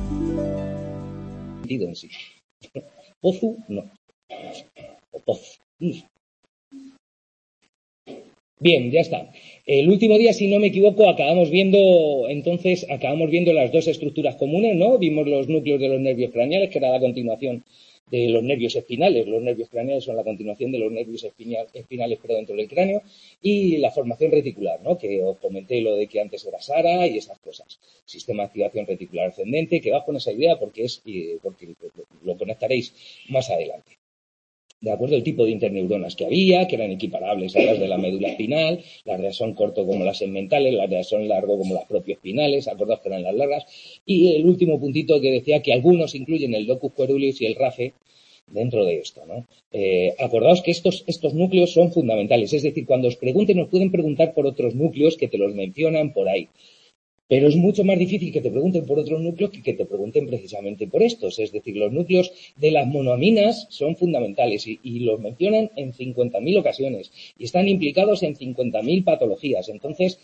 En sí. Pozu, no. O poz. Bien, ya está. El último día, si no me equivoco, acabamos viendo las dos estructuras comunes, ¿no? Vimos los núcleos de los nervios craneales, que era la continuación de los nervios espinales. Los nervios craneales son la continuación de los nervios espinales, pero dentro del cráneo. Y la formación reticular, ¿no? Que os comenté lo de que antes era SARA y esas cosas. Sistema de activación reticular ascendente, que va con esa idea porque lo conectaréis más adelante. De acuerdo, el tipo de interneuronas que había, que eran equiparables a las de la médula espinal, las de son corto como las segmentales, las de son largo como las propias espinales, acordaos que eran las largas, y el último puntito que decía que algunos incluyen el locus coeruleus y el RAFE dentro de esto, ¿no? Acordaos que estos núcleos son fundamentales, es decir, cuando os pregunten, os pueden preguntar por otros núcleos que te los mencionan por ahí. Pero es mucho más difícil que te pregunten por otros núcleos que te pregunten precisamente por estos. Es decir, los núcleos de las monoaminas son fundamentales y los mencionan en 50.000 ocasiones y están implicados en 50.000 patologías. Entonces,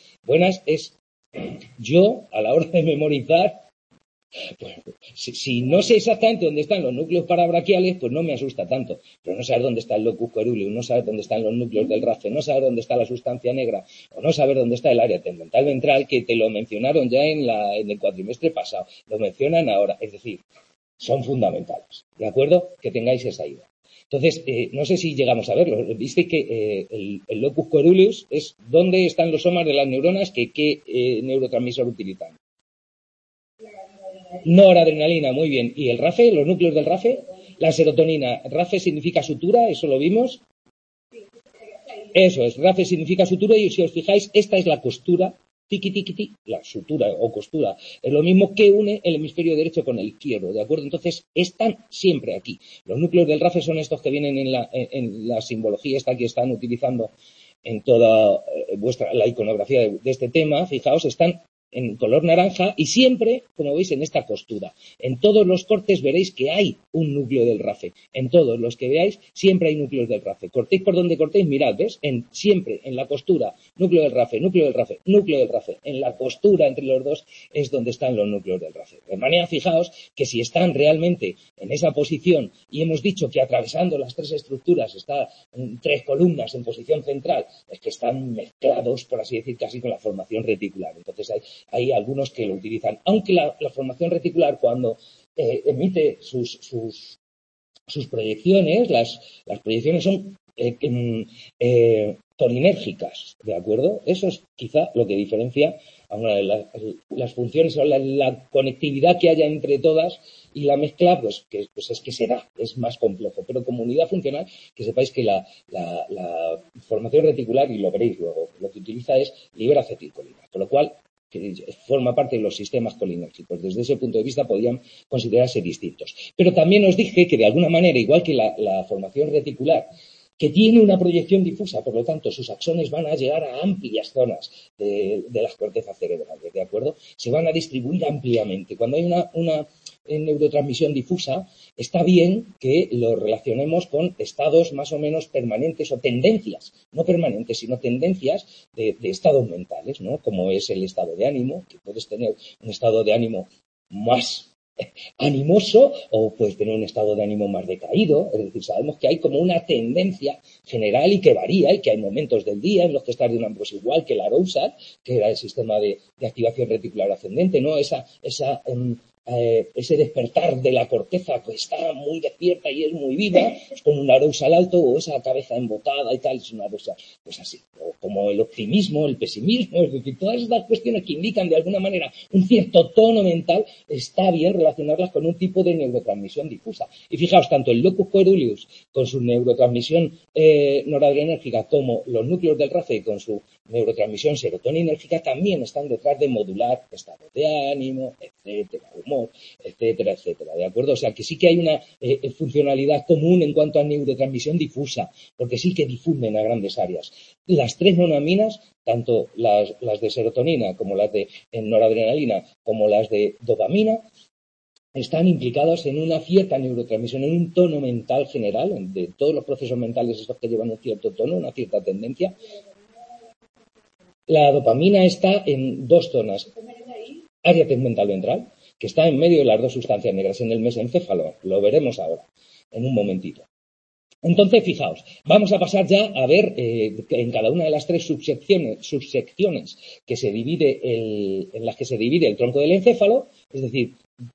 yo, a la hora de memorizar, pues, si no sé exactamente dónde están los núcleos parabraquiales, pues no me asusta tanto. Pero no saber dónde está el locus coeruleus, no saber dónde están los núcleos del RAFE, no saber dónde está la sustancia negra, o no saber dónde está el área tegmental ventral, que te lo mencionaron ya en el cuatrimestre pasado. Lo mencionan ahora. Es decir, son fundamentales. ¿De acuerdo? Que tengáis esa idea. Entonces, no sé si llegamos a verlo. Visteis que el locus coeruleus es dónde están los somas de las neuronas que qué neurotransmisor utilizan. Noradrenalina, muy bien. ¿Y el RAFE? ¿Los núcleos del RAFE? La serotonina. RAFE significa sutura, eso lo vimos. Eso es, RAFE significa sutura y si os fijáis, esta es la costura, la sutura o costura. Es lo mismo que une el hemisferio derecho con el izquierdo, ¿de acuerdo? Entonces, están siempre aquí. Los núcleos del RAFE son estos que vienen en la simbología esta que están utilizando en toda la iconografía de este tema. Fijaos, están en color naranja y siempre, como veis, en esta costura. En todos los cortes veréis que hay un núcleo del RAFE. En todos los que veáis, siempre hay núcleos del RAFE. Cortéis por donde cortéis, mirad, ¿ves? Siempre en la costura, núcleo del RAFE, núcleo del RAFE, núcleo del RAFE. En la costura entre los dos es donde están los núcleos del RAFE. De manera, fijaos que si están realmente en esa posición y hemos dicho que atravesando las tres estructuras está en tres columnas en posición central, es que están mezclados, por así decir, casi con la formación reticular. Entonces hay algunos que lo utilizan, aunque la formación reticular cuando emite sus proyecciones, las proyecciones son colinérgicas, ¿de acuerdo? Eso es quizá lo que diferencia las funciones o la conectividad que haya entre todas y la mezcla, pues es que será, es más complejo. Pero como unidad funcional, que sepáis que la formación reticular, y lo veréis luego, lo que utiliza es libera-acetilcolina, con lo cual que forma parte de los sistemas colinérgicos. Desde ese punto de vista podrían considerarse distintos. Pero también os dije que de alguna manera, igual que la formación reticular, que tiene una proyección difusa, por lo tanto, sus axones van a llegar a amplias zonas de las cortezas cerebrales, ¿de acuerdo? Se van a distribuir ampliamente. Cuando hay una neurotransmisión difusa, está bien que lo relacionemos con estados más o menos permanentes o tendencias, no permanentes, sino tendencias de estados mentales, ¿no? Como es el estado de ánimo, que puedes tener un estado de ánimo más animoso o puedes tener un estado de ánimo más decaído. Es decir, sabemos que hay como una tendencia general y que varía y que hay momentos del día en los que estás de una, pues igual que la arousal, que era el sistema de activación reticular ascendente, ¿no? Ese despertar de la corteza que está muy despierta y es muy viva, es con un arousal alto, o esa cabeza embotada y tal, es una arousal, pues así, o como el optimismo, el pesimismo, es decir, todas estas cuestiones que indican de alguna manera un cierto tono mental, está bien relacionarlas con un tipo de neurotransmisión difusa. Y fijaos, tanto el locus coeruleus con su neurotransmisión noradrenérgica como los núcleos del RAFE con su neurotransmisión serotoninérgica también están detrás de modular estados de ánimo, etcétera, humor, etcétera, etcétera, ¿de acuerdo? O sea, que sí que hay una funcionalidad común en cuanto a neurotransmisión difusa, porque sí que difunden a grandes áreas. Las tres monoaminas, tanto las de serotonina como las de noradrenalina como las de dopamina, están implicados en una cierta neurotransmisión, en un tono mental general, de todos los procesos mentales estos que llevan un cierto tono, una cierta tendencia. La dopamina está en dos zonas. Área tegmental ventral, que está en medio de las dos sustancias negras, en el mesencéfalo. Lo veremos ahora, en un momentito. Entonces, fijaos, vamos a pasar ya a ver en cada una de las tres subsecciones que se divide en las que se divide el tronco del encéfalo, es decir,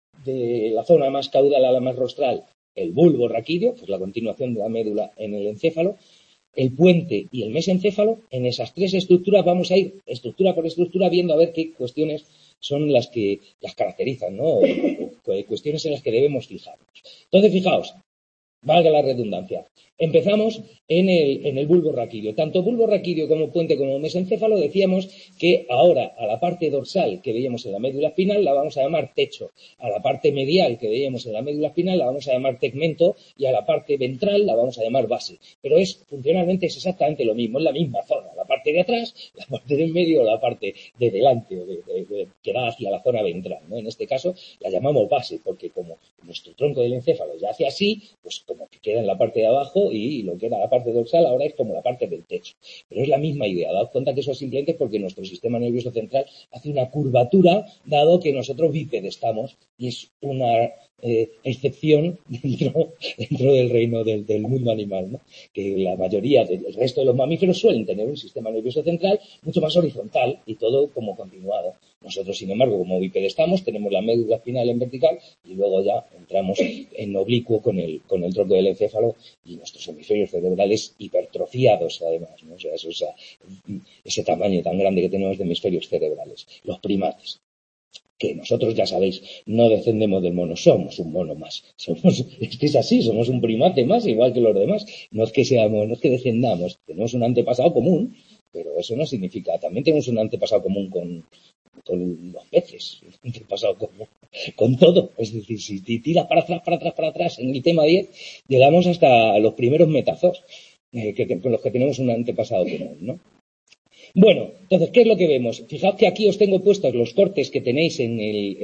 de la zona más caudal a la más rostral, el bulbo raquídeo, que es la continuación de la médula en el encéfalo, el puente y el mesencéfalo. En esas tres estructuras vamos a ir estructura por estructura viendo a ver qué cuestiones son las que las caracterizan, ¿no? O cuestiones en las que debemos fijarnos. Entonces, fijaos, valga la redundancia. Empezamos en el bulbo raquídeo. Tanto bulbo raquídeo como puente como mesencéfalo decíamos que ahora a la parte dorsal que veíamos en la médula espinal la vamos a llamar techo, a la parte medial que veíamos en la médula espinal la vamos a llamar tegmento y a la parte ventral la vamos a llamar base. Pero funcionalmente es exactamente lo mismo, es la misma zona, la parte de atrás, la parte del medio o la parte de delante que da hacia la zona ventral, ¿no? En este caso la llamamos base porque como nuestro tronco del encéfalo ya hace así, pues como que queda en la parte de abajo y lo que era la parte dorsal ahora es como la parte del techo. Pero es la misma idea. Daos cuenta que eso es simplemente porque nuestro sistema nervioso central hace una curvatura dado que nosotros bipedestamos y es una excepción dentro del reino del mundo animal, ¿no? Que la mayoría del resto de los mamíferos suelen tener un sistema nervioso central mucho más horizontal y todo como continuado. Nosotros, sin embargo, como bipedestamos, tenemos la médula espinal en vertical y luego ya entramos en oblicuo con el tronco del encéfalo y nuestros hemisferios cerebrales hipertrofiados, además, ¿no? O sea, ese tamaño tan grande que tenemos de hemisferios cerebrales. Los primates, que nosotros, ya sabéis, no descendemos del mono, somos un mono más. Es que es así, somos un primate más, igual que los demás. No es que descendamos, tenemos un antepasado común, pero eso no significa, también tenemos un antepasado común con los peces, un antepasado común con todo. Es decir, si tiras para atrás en el tema 10, llegamos hasta los primeros metazoos, con los que tenemos un antepasado común, ¿no? Bueno, entonces, ¿qué es lo que vemos? Fijaos que aquí os tengo puestos los cortes que tenéis en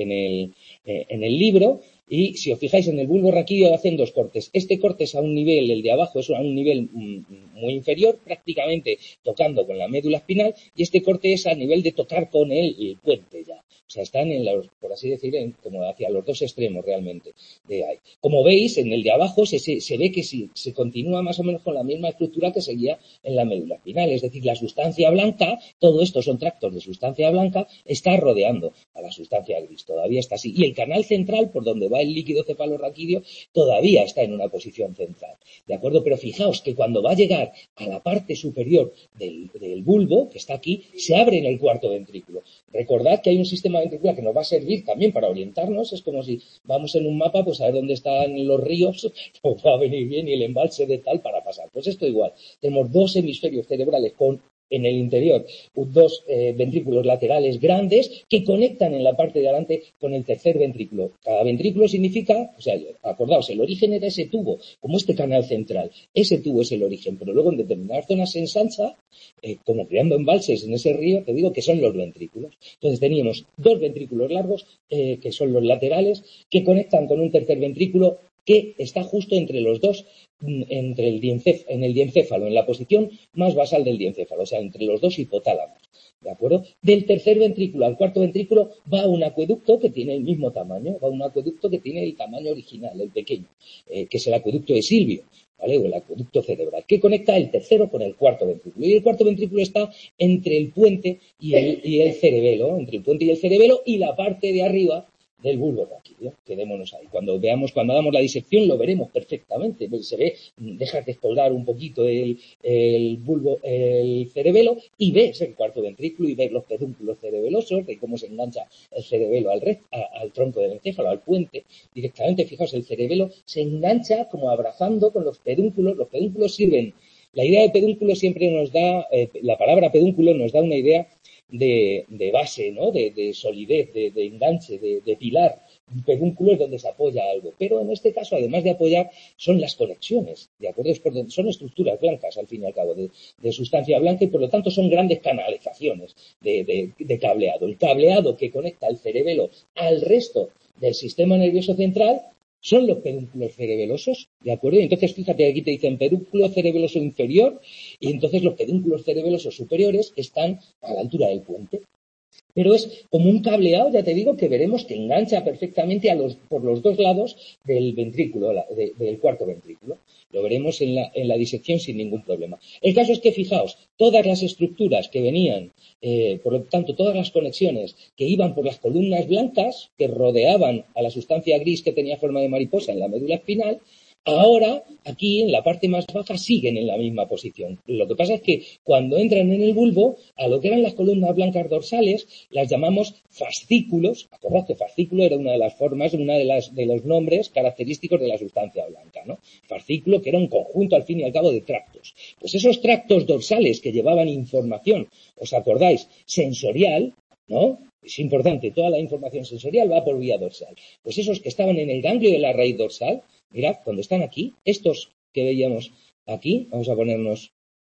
el libro y si os fijáis en el bulbo raquídeo hacen dos cortes. Este corte es a un nivel, el de abajo es a un nivel muy inferior, prácticamente tocando con la médula espinal y este corte es a nivel de tocar con el puente ya. O sea, están por así decir, como hacia los dos extremos realmente de ahí. Como veis, en el de abajo se ve que se continúa más o menos con la misma estructura que seguía en la médula espinal. Es decir, la sustancia blanca, todo esto son tractos de sustancia blanca, está rodeando a la sustancia gris. Todavía está así. Y el canal central, por donde va el líquido cefalorraquídeo, todavía está en una posición central. ¿De acuerdo? Pero fijaos que cuando va a llegar a la parte superior del bulbo, que está aquí, se abre en el cuarto ventrículo. Recordad que hay un sistema ventricular que nos va a servir también para orientarnos. Es como si vamos en un mapa, pues a ver dónde están los ríos, nos va a venir bien y el embalse de tal para pasar. Pues esto igual. Tenemos dos hemisferios cerebrales en el interior, dos ventrículos laterales grandes que conectan en la parte de adelante con el tercer ventrículo. Cada ventrículo significa, o sea, acordaos, el origen era ese tubo, como este canal central. Ese tubo es el origen, pero luego en determinadas zonas se ensancha, como creando embalses en ese río, te digo que son los ventrículos. Entonces teníamos dos ventrículos largos, que son los laterales, que conectan con un tercer ventrículo que está justo entre los dos, en el diencéfalo, en la posición más basal del diencéfalo, o sea, entre los dos hipotálamos, ¿de acuerdo? Del tercer ventrículo al cuarto ventrículo va un acueducto que tiene el mismo tamaño, va un acueducto que tiene el tamaño original, el pequeño, que es el acueducto de Silvio, ¿vale? O el acueducto cerebral, que conecta el tercero con el cuarto ventrículo. Y el cuarto ventrículo está entre el puente y el cerebelo, entre el puente y el cerebelo y la parte de arriba del bulbo raquídeo. Quedémonos ahí. Cuando hagamos la disección lo veremos perfectamente. Se ve, dejas descolgar un poquito el cerebelo y ves el cuarto ventrículo y ves los pedúnculos cerebelosos, de cómo se engancha el cerebelo al tronco del encéfalo, al puente. Directamente, fijaos, el cerebelo se engancha como abrazando con los pedúnculos. Los pedúnculos sirven. La idea de pedúnculo siempre nos da, la palabra pedúnculo nos da una idea de base, ¿no? De solidez, de enganche, de pilar. Un pedúnculo es donde se apoya algo. Pero en este caso, además de apoyar, son las conexiones, ¿de acuerdo? Son estructuras blancas, al fin y al cabo, de sustancia blanca y por lo tanto son grandes canalizaciones de cableado. El cableado que conecta el cerebelo al resto del sistema nervioso central son los pedúnculos cerebelosos, ¿de acuerdo? Entonces, fíjate, aquí te dicen pedúnculo cerebeloso inferior y entonces los pedúnculos cerebelosos superiores están a la altura del puente. pero es como un cableado, ya te digo, que veremos que engancha perfectamente por los dos lados del ventrículo, del cuarto ventrículo. Lo veremos en la disección sin ningún problema. El caso es que, fijaos, todas las estructuras que venían, por lo tanto, todas las conexiones que iban por las columnas blancas que rodeaban a la sustancia gris que tenía forma de mariposa en la médula espinal, ahora, aquí, en la parte más baja, siguen en la misma posición. Lo que pasa es que cuando entran en el bulbo, a lo que eran las columnas blancas dorsales, las llamamos fascículos. Acordad que fascículo era una de las formas, de los nombres característicos de la sustancia blanca, ¿no? Fascículo, que era un conjunto, al fin y al cabo, de tractos. Pues esos tractos dorsales que llevaban información, ¿os acordáis? Sensorial, ¿no? Es importante, toda la información sensorial va por vía dorsal. Pues esos que estaban en el ganglio de la raíz dorsal, mirad, cuando están aquí, estos que veíamos aquí, vamos a ponernos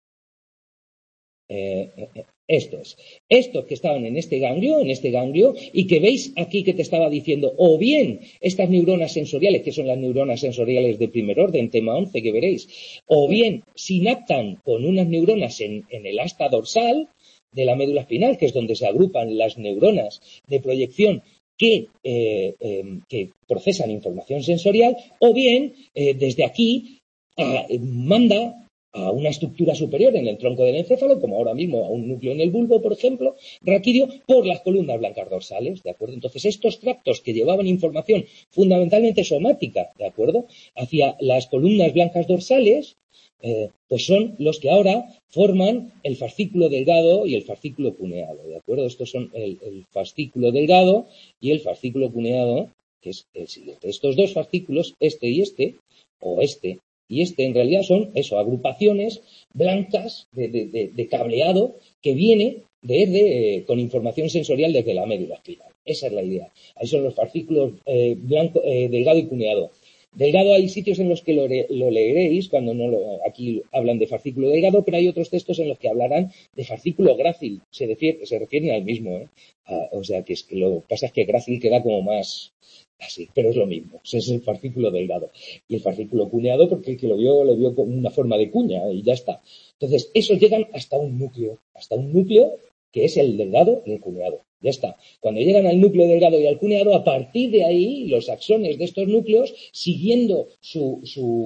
estos que estaban en este ganglio, y que veis aquí que te estaba diciendo, o bien estas neuronas sensoriales, que son las neuronas sensoriales de primer orden, tema 11 que veréis, o bien sinaptan con unas neuronas en el asta dorsal de la médula espinal, que es donde se agrupan las neuronas de proyección que procesan información sensorial, o bien desde aquí manda a una estructura superior en el tronco del encéfalo, como ahora mismo a un núcleo en el bulbo, por ejemplo, raquídeo, por las columnas blancas dorsales, ¿de acuerdo? Entonces, estos tractos que llevaban información fundamentalmente somática, ¿de acuerdo?, hacia las columnas blancas dorsales, pues son los que ahora forman el fascículo delgado y el fascículo cuneado, ¿de acuerdo? Estos son el fascículo delgado y el fascículo cuneado, que es el siguiente. Estos dos fascículos, este y este, en realidad son agrupaciones blancas de cableado que viene con información sensorial desde la médula espinal. Esa es la idea. Ahí son los fascículos delgado y cuneado. Delgado hay sitios en los que lo leeréis, aquí hablan de fascículo delgado, pero hay otros textos en los que hablarán de fascículo grácil. Se refieren al mismo, o sea, que lo que pasa es que grácil queda como más así, pero es lo mismo. Ese es el fascículo delgado. Y el fascículo cuneado, porque el que lo vio con una forma de cuña y ya está. Entonces, esos llegan hasta un núcleo que es el delgado y el cuneado. Ya está. Cuando llegan al núcleo delgado y al cuneado, a partir de ahí, los axones de estos núcleos, siguiendo su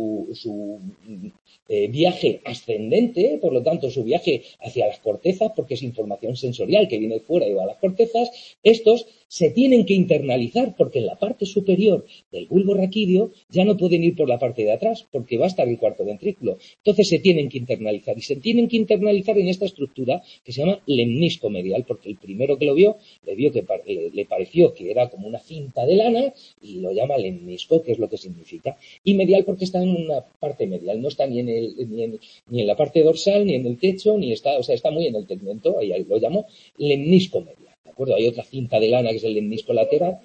viaje ascendente, por lo tanto, su viaje hacia las cortezas, porque es información sensorial que viene fuera y va a las cortezas, estos se tienen que internalizar, porque en la parte superior del bulbo raquídeo ya no pueden ir por la parte de atrás, porque va a estar el cuarto ventrículo. Entonces se tienen que internalizar, y se tienen que internalizar en esta estructura que se llama lemnisco medial, porque el primero que lo vio, le pareció que era como una cinta de lana, y lo llama lemnisco, que es lo que significa. Y medial porque está en una parte medial, no está ni en la parte dorsal, ni en el techo, está muy en el tegmento, ahí lo llamo lemnisco medial. ¿De acuerdo? Hay otra cinta de lana que es el lemnisco lateral.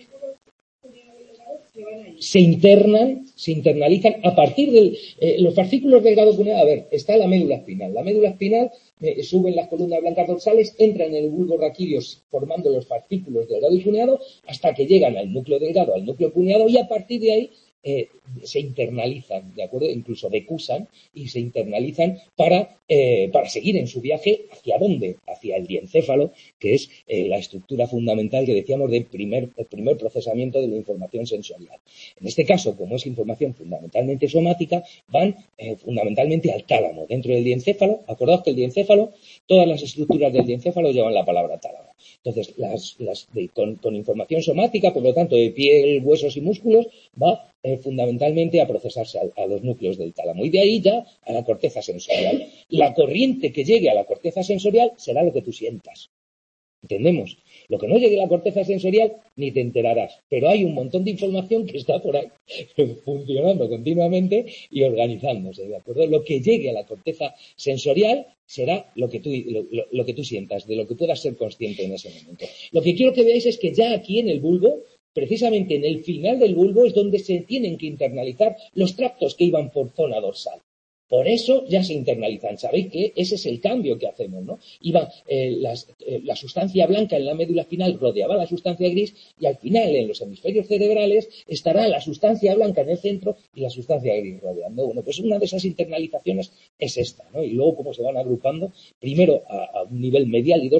Se internalizan a partir de los fascículos delgado cuneado. A ver, está la médula espinal. La médula espinal suben las columnas blancas dorsales, entran en el bulbo raquídeo formando los fascículos delgado y cuneado hasta que llegan al núcleo delgado, al núcleo cuneado, y a partir de ahí se internalizan, ¿de acuerdo? Incluso decusan y se internalizan para seguir en su viaje. ¿Hacia dónde? Hacia el diencéfalo, que es la estructura fundamental que decíamos del primer procesamiento de la información sensorial. En este caso, como es información fundamentalmente somática, van fundamentalmente al tálamo, dentro del diencéfalo. Acordaos que el diencéfalo, todas las estructuras del diencéfalo llevan la palabra tálamo. Entonces, con información somática, por lo tanto, de piel, huesos y músculos, va fundamentalmente a procesarse a los núcleos del tálamo, y de ahí ya a la corteza sensorial. La corriente que llegue a la corteza sensorial será lo que tú sientas. ¿Entendemos? Lo que no llegue a la corteza sensorial ni te enterarás, pero hay un montón de información que está por ahí funcionando continuamente y organizándose, ¿de acuerdo? Lo que llegue a la corteza sensorial será lo que tú sientas, de lo que puedas ser consciente en ese momento. Lo que quiero que veáis es que ya aquí en el bulbo, precisamente en el final del bulbo, es donde se tienen que internalizar los tractos que iban por zona dorsal. Por eso ya se internalizan. Sabéis que ese es el cambio que hacemos, ¿no? Iba la sustancia blanca en la médula espinal rodeaba la sustancia gris, y al final en los hemisferios cerebrales estará la sustancia blanca en el centro y la sustancia gris rodeando. Bueno, pues una de esas internalizaciones es esta, ¿no? Y luego cómo se van agrupando, primero a un nivel medial y dorsal,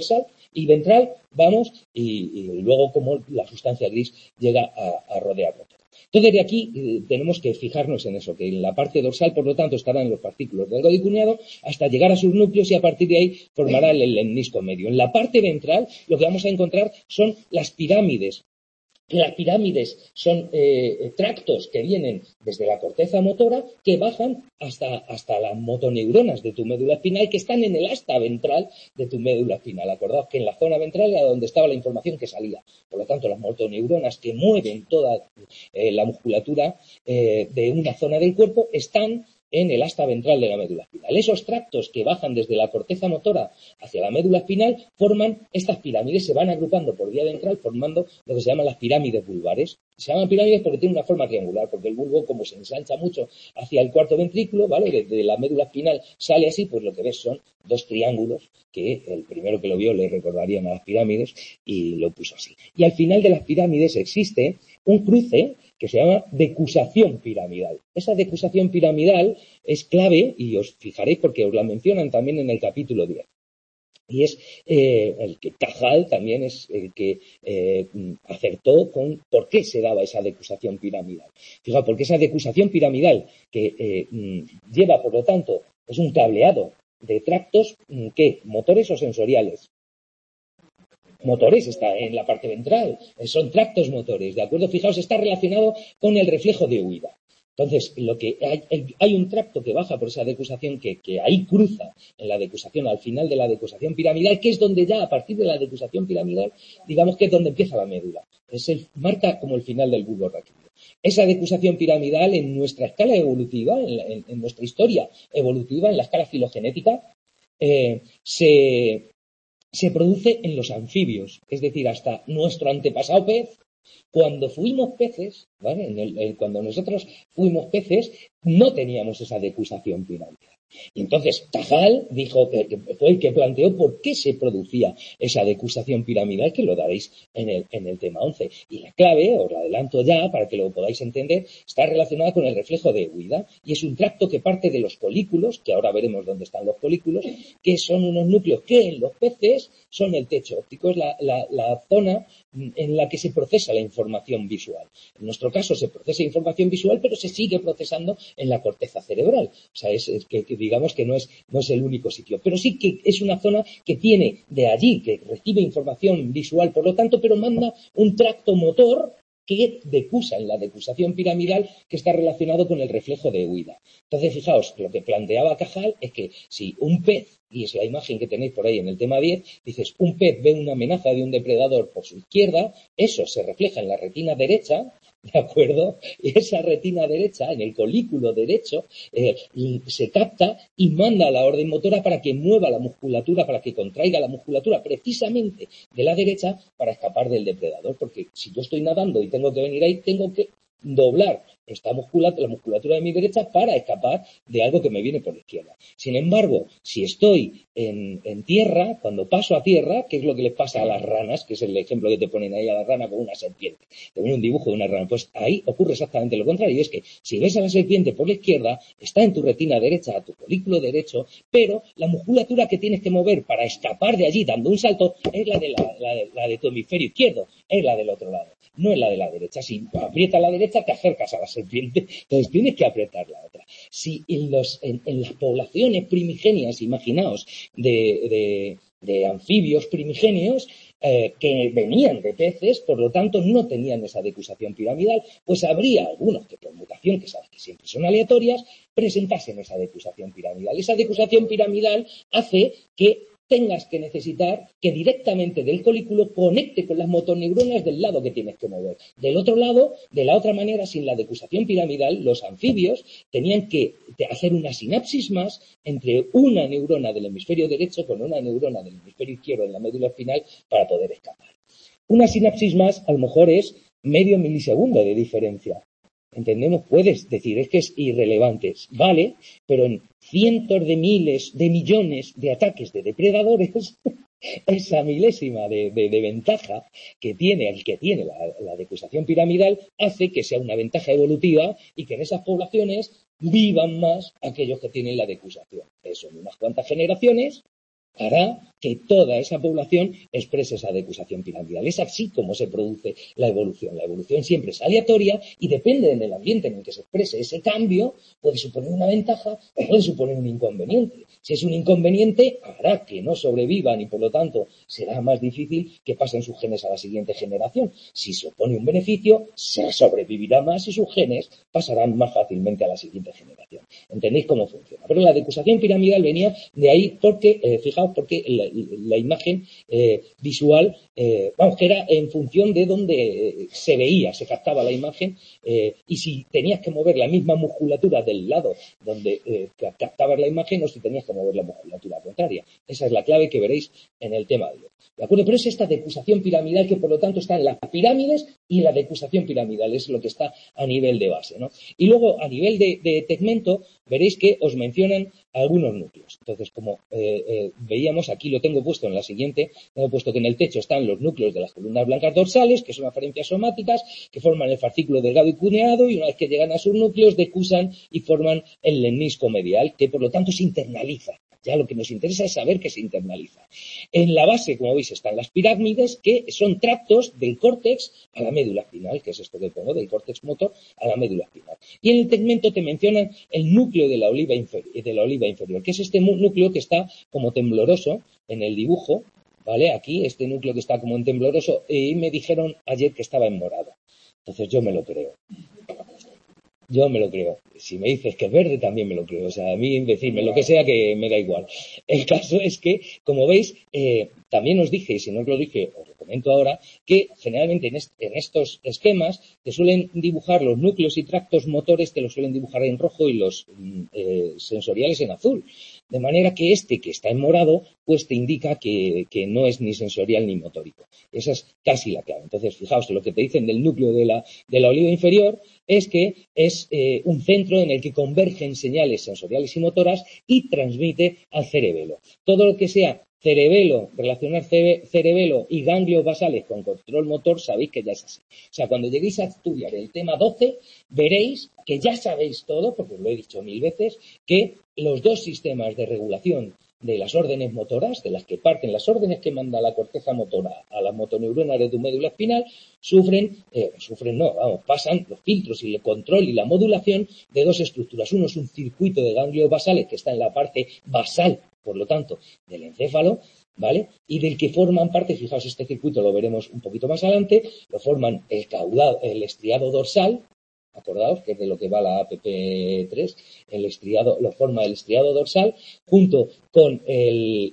y ventral, vamos, y luego como la sustancia gris llega a rodearlo. Entonces, de aquí tenemos que fijarnos en eso, que en la parte dorsal, por lo tanto, estarán los partículos del godicuneado hasta llegar a sus núcleos y a partir de ahí formará el lemnisco medio. En la parte ventral, lo que vamos a encontrar son las pirámides. Las pirámides son tractos que vienen desde la corteza motora que bajan hasta las motoneuronas de tu médula espinal que están en el asta ventral de tu médula espinal. Acordaos que en la zona ventral era donde estaba la información que salía. Por lo tanto, las motoneuronas que mueven toda la musculatura de una zona del cuerpo están en el asta ventral de la médula espinal. Esos tractos que bajan desde la corteza motora hacia la médula espinal forman estas pirámides, se van agrupando por vía ventral formando lo que se llaman las pirámides vulvares. Se llaman pirámides porque tienen una forma triangular, porque el bulbo, como se ensancha mucho hacia el cuarto ventrículo, ¿vale? Desde la médula espinal sale así, pues lo que ves son dos triángulos que el primero que lo vio le recordarían a las pirámides y lo puso así. Y al final de las pirámides existe un cruce que se llama decusación piramidal. Esa decusación piramidal es clave y os fijaréis porque os la mencionan también en el capítulo 10. Y es el que Cajal también es el que acertó con por qué se daba esa decusación piramidal. Fijaos, porque esa decusación piramidal que lleva, por lo tanto, es un cableado de tractos, ¿qué? ¿Motores o sensoriales? Motores, está en la parte ventral, son tractos motores, ¿de acuerdo? Fijaos, está relacionado con el reflejo de huida. Entonces, lo que hay un tracto que baja por esa decusación que ahí cruza en la decusación, al final de la decusación piramidal, que es donde ya a partir de la decusación piramidal, digamos que es donde empieza la médula. Marca como el final del bulbo raquídeo. Esa decusación piramidal en nuestra escala evolutiva, en nuestra historia evolutiva, en la escala filogenética, se produce en los anfibios, es decir, hasta nuestro antepasado pez. Cuando fuimos peces, ¿vale? Cuando nosotros fuimos peces, no teníamos esa decusación piramidal. Y entonces Cajal dijo que fue el que planteó por qué se producía esa decusación piramidal, que lo daréis en el tema 11. Y la clave, os la adelanto ya para que lo podáis entender, está relacionada con el reflejo de huida y es un tracto que parte de los colículos, que ahora veremos dónde están los colículos, que son unos núcleos que en los peces son el techo óptico, es la zona en la que se procesa la información visual. En nuestro caso se procesa información visual, pero se sigue procesando en la corteza cerebral. O sea, es que digamos que no es el único sitio. Pero sí que es una zona que tiene de allí, que recibe información visual, por lo tanto, pero manda un tracto motor que decusa en la decusación piramidal que está relacionado con el reflejo de huida. Entonces, fijaos, lo que planteaba Cajal es que si un pez, y es la imagen que tenéis por ahí en el tema 10, dices, un pez ve una amenaza de un depredador por su izquierda, eso se refleja en la retina derecha, ¿de acuerdo? Y esa retina derecha, en el colículo derecho, se capta y manda la orden motora para que mueva la musculatura, para que contraiga la musculatura precisamente de la derecha para escapar del depredador. Porque si yo estoy nadando y tengo que venir ahí, tengo que doblar la musculatura de mi derecha para escapar de algo que me viene por la izquierda. Sin embargo, si estoy en tierra, cuando paso a tierra, ¿qué es lo que les pasa a las ranas? Que es el ejemplo que te ponen ahí a la rana con una serpiente. Te ponen un dibujo de una rana. Pues ahí ocurre exactamente lo contrario. Y es que si ves a la serpiente por la izquierda, está en tu retina derecha, a tu colículo derecho, pero la musculatura que tienes que mover para escapar de allí dando un salto es la de tu hemisferio izquierdo, es la del otro lado. No es la de la derecha. Si aprietas la derecha, te acercas a la serpiente. Entonces tienes que apretar la otra. Si en las poblaciones primigenias, imaginaos, de anfibios primigenios, que venían de peces, por lo tanto no tenían esa decusación piramidal, pues habría algunos que por mutación, que sabes que siempre son aleatorias, presentasen esa decusación piramidal. Esa decusación piramidal hace que tengas que necesitar que directamente del colículo conecte con las motoneuronas del lado que tienes que mover. Del otro lado, de la otra manera, sin la decusación piramidal, los anfibios tenían que hacer una sinapsis más entre una neurona del hemisferio derecho con una neurona del hemisferio izquierdo en la médula espinal para poder escapar. Una sinapsis más, a lo mejor, es medio milisegundo de diferencia. ¿Entendemos? Puedes decir, es que es irrelevante. Vale, pero en cientos de miles, de millones de ataques de depredadores, esa milésima de ventaja que tiene el que tiene la decusación piramidal hace que sea una ventaja evolutiva y que en esas poblaciones vivan más aquellos que tienen la decusación. Eso en unas cuantas generaciones hará que toda esa población exprese esa decusación piramidal. Es así como se produce la evolución. La evolución siempre es aleatoria y depende del ambiente en el que se exprese ese cambio, puede suponer una ventaja o puede suponer un inconveniente. Si es un inconveniente, hará que no sobrevivan y, por lo tanto, será más difícil que pasen sus genes a la siguiente generación. Si supone un beneficio, se sobrevivirá más y sus genes pasarán más fácilmente a la siguiente generación. ¿Entendéis cómo funciona? Pero la decusación piramidal venía de ahí porque, fijaos, porque la imagen visual, vamos, que era en función de donde se veía, se captaba la imagen, y si tenías que mover la misma musculatura del lado donde captabas la imagen o si tenías que mover la musculatura contraria. Esa es la clave que veréis en el tema de hoy. ¿De acuerdo? Pero es esta decusación piramidal que, por lo tanto, está en las pirámides y la decusación piramidal es lo que está a nivel de base, ¿no? Y luego, a nivel de tegmento, veréis que os mencionan algunos núcleos. Entonces, como veíamos, aquí lo tengo puesto en la siguiente, tengo puesto que en el techo están los núcleos de las columnas blancas dorsales, que son aferencias somáticas, que forman el fascículo delgado y cuneado, y una vez que llegan a sus núcleos, decusan y forman el lemnisco medial, que por lo tanto se internaliza. Ya lo que nos interesa es saber que se internaliza. En la base, como veis, están las pirámides, que son tractos del córtex a la médula espinal, que es esto que pongo, del córtex motor a la médula espinal. Y en el tegmento te mencionan el núcleo de la oliva inferior, que es este núcleo que está como tembloroso en el dibujo, ¿vale? Aquí, este núcleo que está como en tembloroso, y me dijeron ayer que estaba en morado. Entonces yo me lo creo. Yo me lo creo. Si me dices que es verde, también me lo creo. O sea, a mí decirme lo que sea que me da igual. El caso es que, como veis, también os dije, y si no os lo dije, os lo comento ahora, que generalmente en estos esquemas te suelen dibujar los núcleos y tractos motores, te los suelen dibujar en rojo y los sensoriales en azul. De manera que este que está en morado, pues te indica que no es ni sensorial ni motórico. Esa es casi la clave. Entonces, fijaos, lo que te dicen del núcleo de la oliva inferior es que es un centro en el que convergen señales sensoriales y motoras y transmite al cerebelo. Todo lo que sea cerebelo, relacionar cerebelo y ganglios basales con control motor, sabéis que ya es así. O sea, cuando lleguéis a estudiar el tema 12, veréis que ya sabéis todo, porque os lo he dicho 1000 veces, que los dos sistemas de regulación de las órdenes motoras, de las que parten las órdenes que manda la corteza motora a las motoneuronas de tu médula espinal, pasan los filtros y el control y la modulación de dos estructuras. Uno es un circuito de ganglios basales que está en la parte basal, por lo tanto, del encéfalo, ¿vale? Y del que forman parte, fijaos, este circuito lo veremos un poquito más adelante, lo forman el caudal, el estriado dorsal, acordaos que es de lo que va la APP3, lo forma el estriado dorsal, junto con el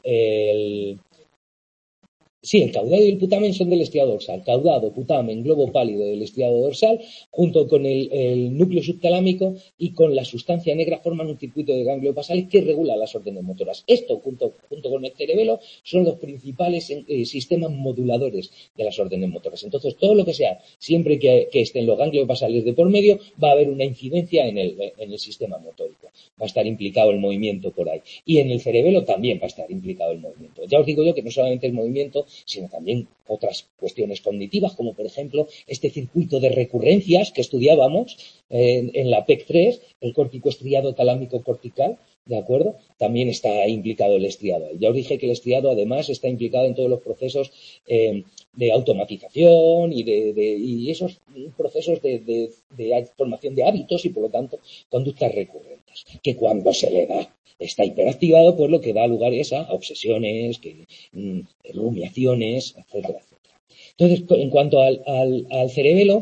caudado y el putamen son del estriado dorsal. Caudado, putamen, globo pálido del estriado dorsal, junto con el núcleo subtalámico y con la sustancia negra forman un circuito de ganglios basales que regula las órdenes motoras. Esto, junto con el cerebelo, son los principales sistemas moduladores de las órdenes motoras. Entonces, todo lo que sea, siempre que estén los ganglios basales de por medio, va a haber una incidencia en el sistema motórico. Va a estar implicado el movimiento por ahí. Y en el cerebelo también va a estar implicado el movimiento. Ya os digo yo que no solamente el movimiento, sino también otras cuestiones cognitivas, como por ejemplo este circuito de recurrencias que estudiábamos en la PEC3, el córtico estriado talámico cortical, ¿de acuerdo? También está implicado el estriado. Ya os dije que el estriado además está implicado en todos los procesos de automatización y esos procesos de formación de hábitos y por lo tanto conductas recurrentes, que cuando se le da está hiperactivado, pues lo que da lugar es a obsesiones, rumiaciones, etcétera, etcétera. Entonces, en cuanto al cerebelo,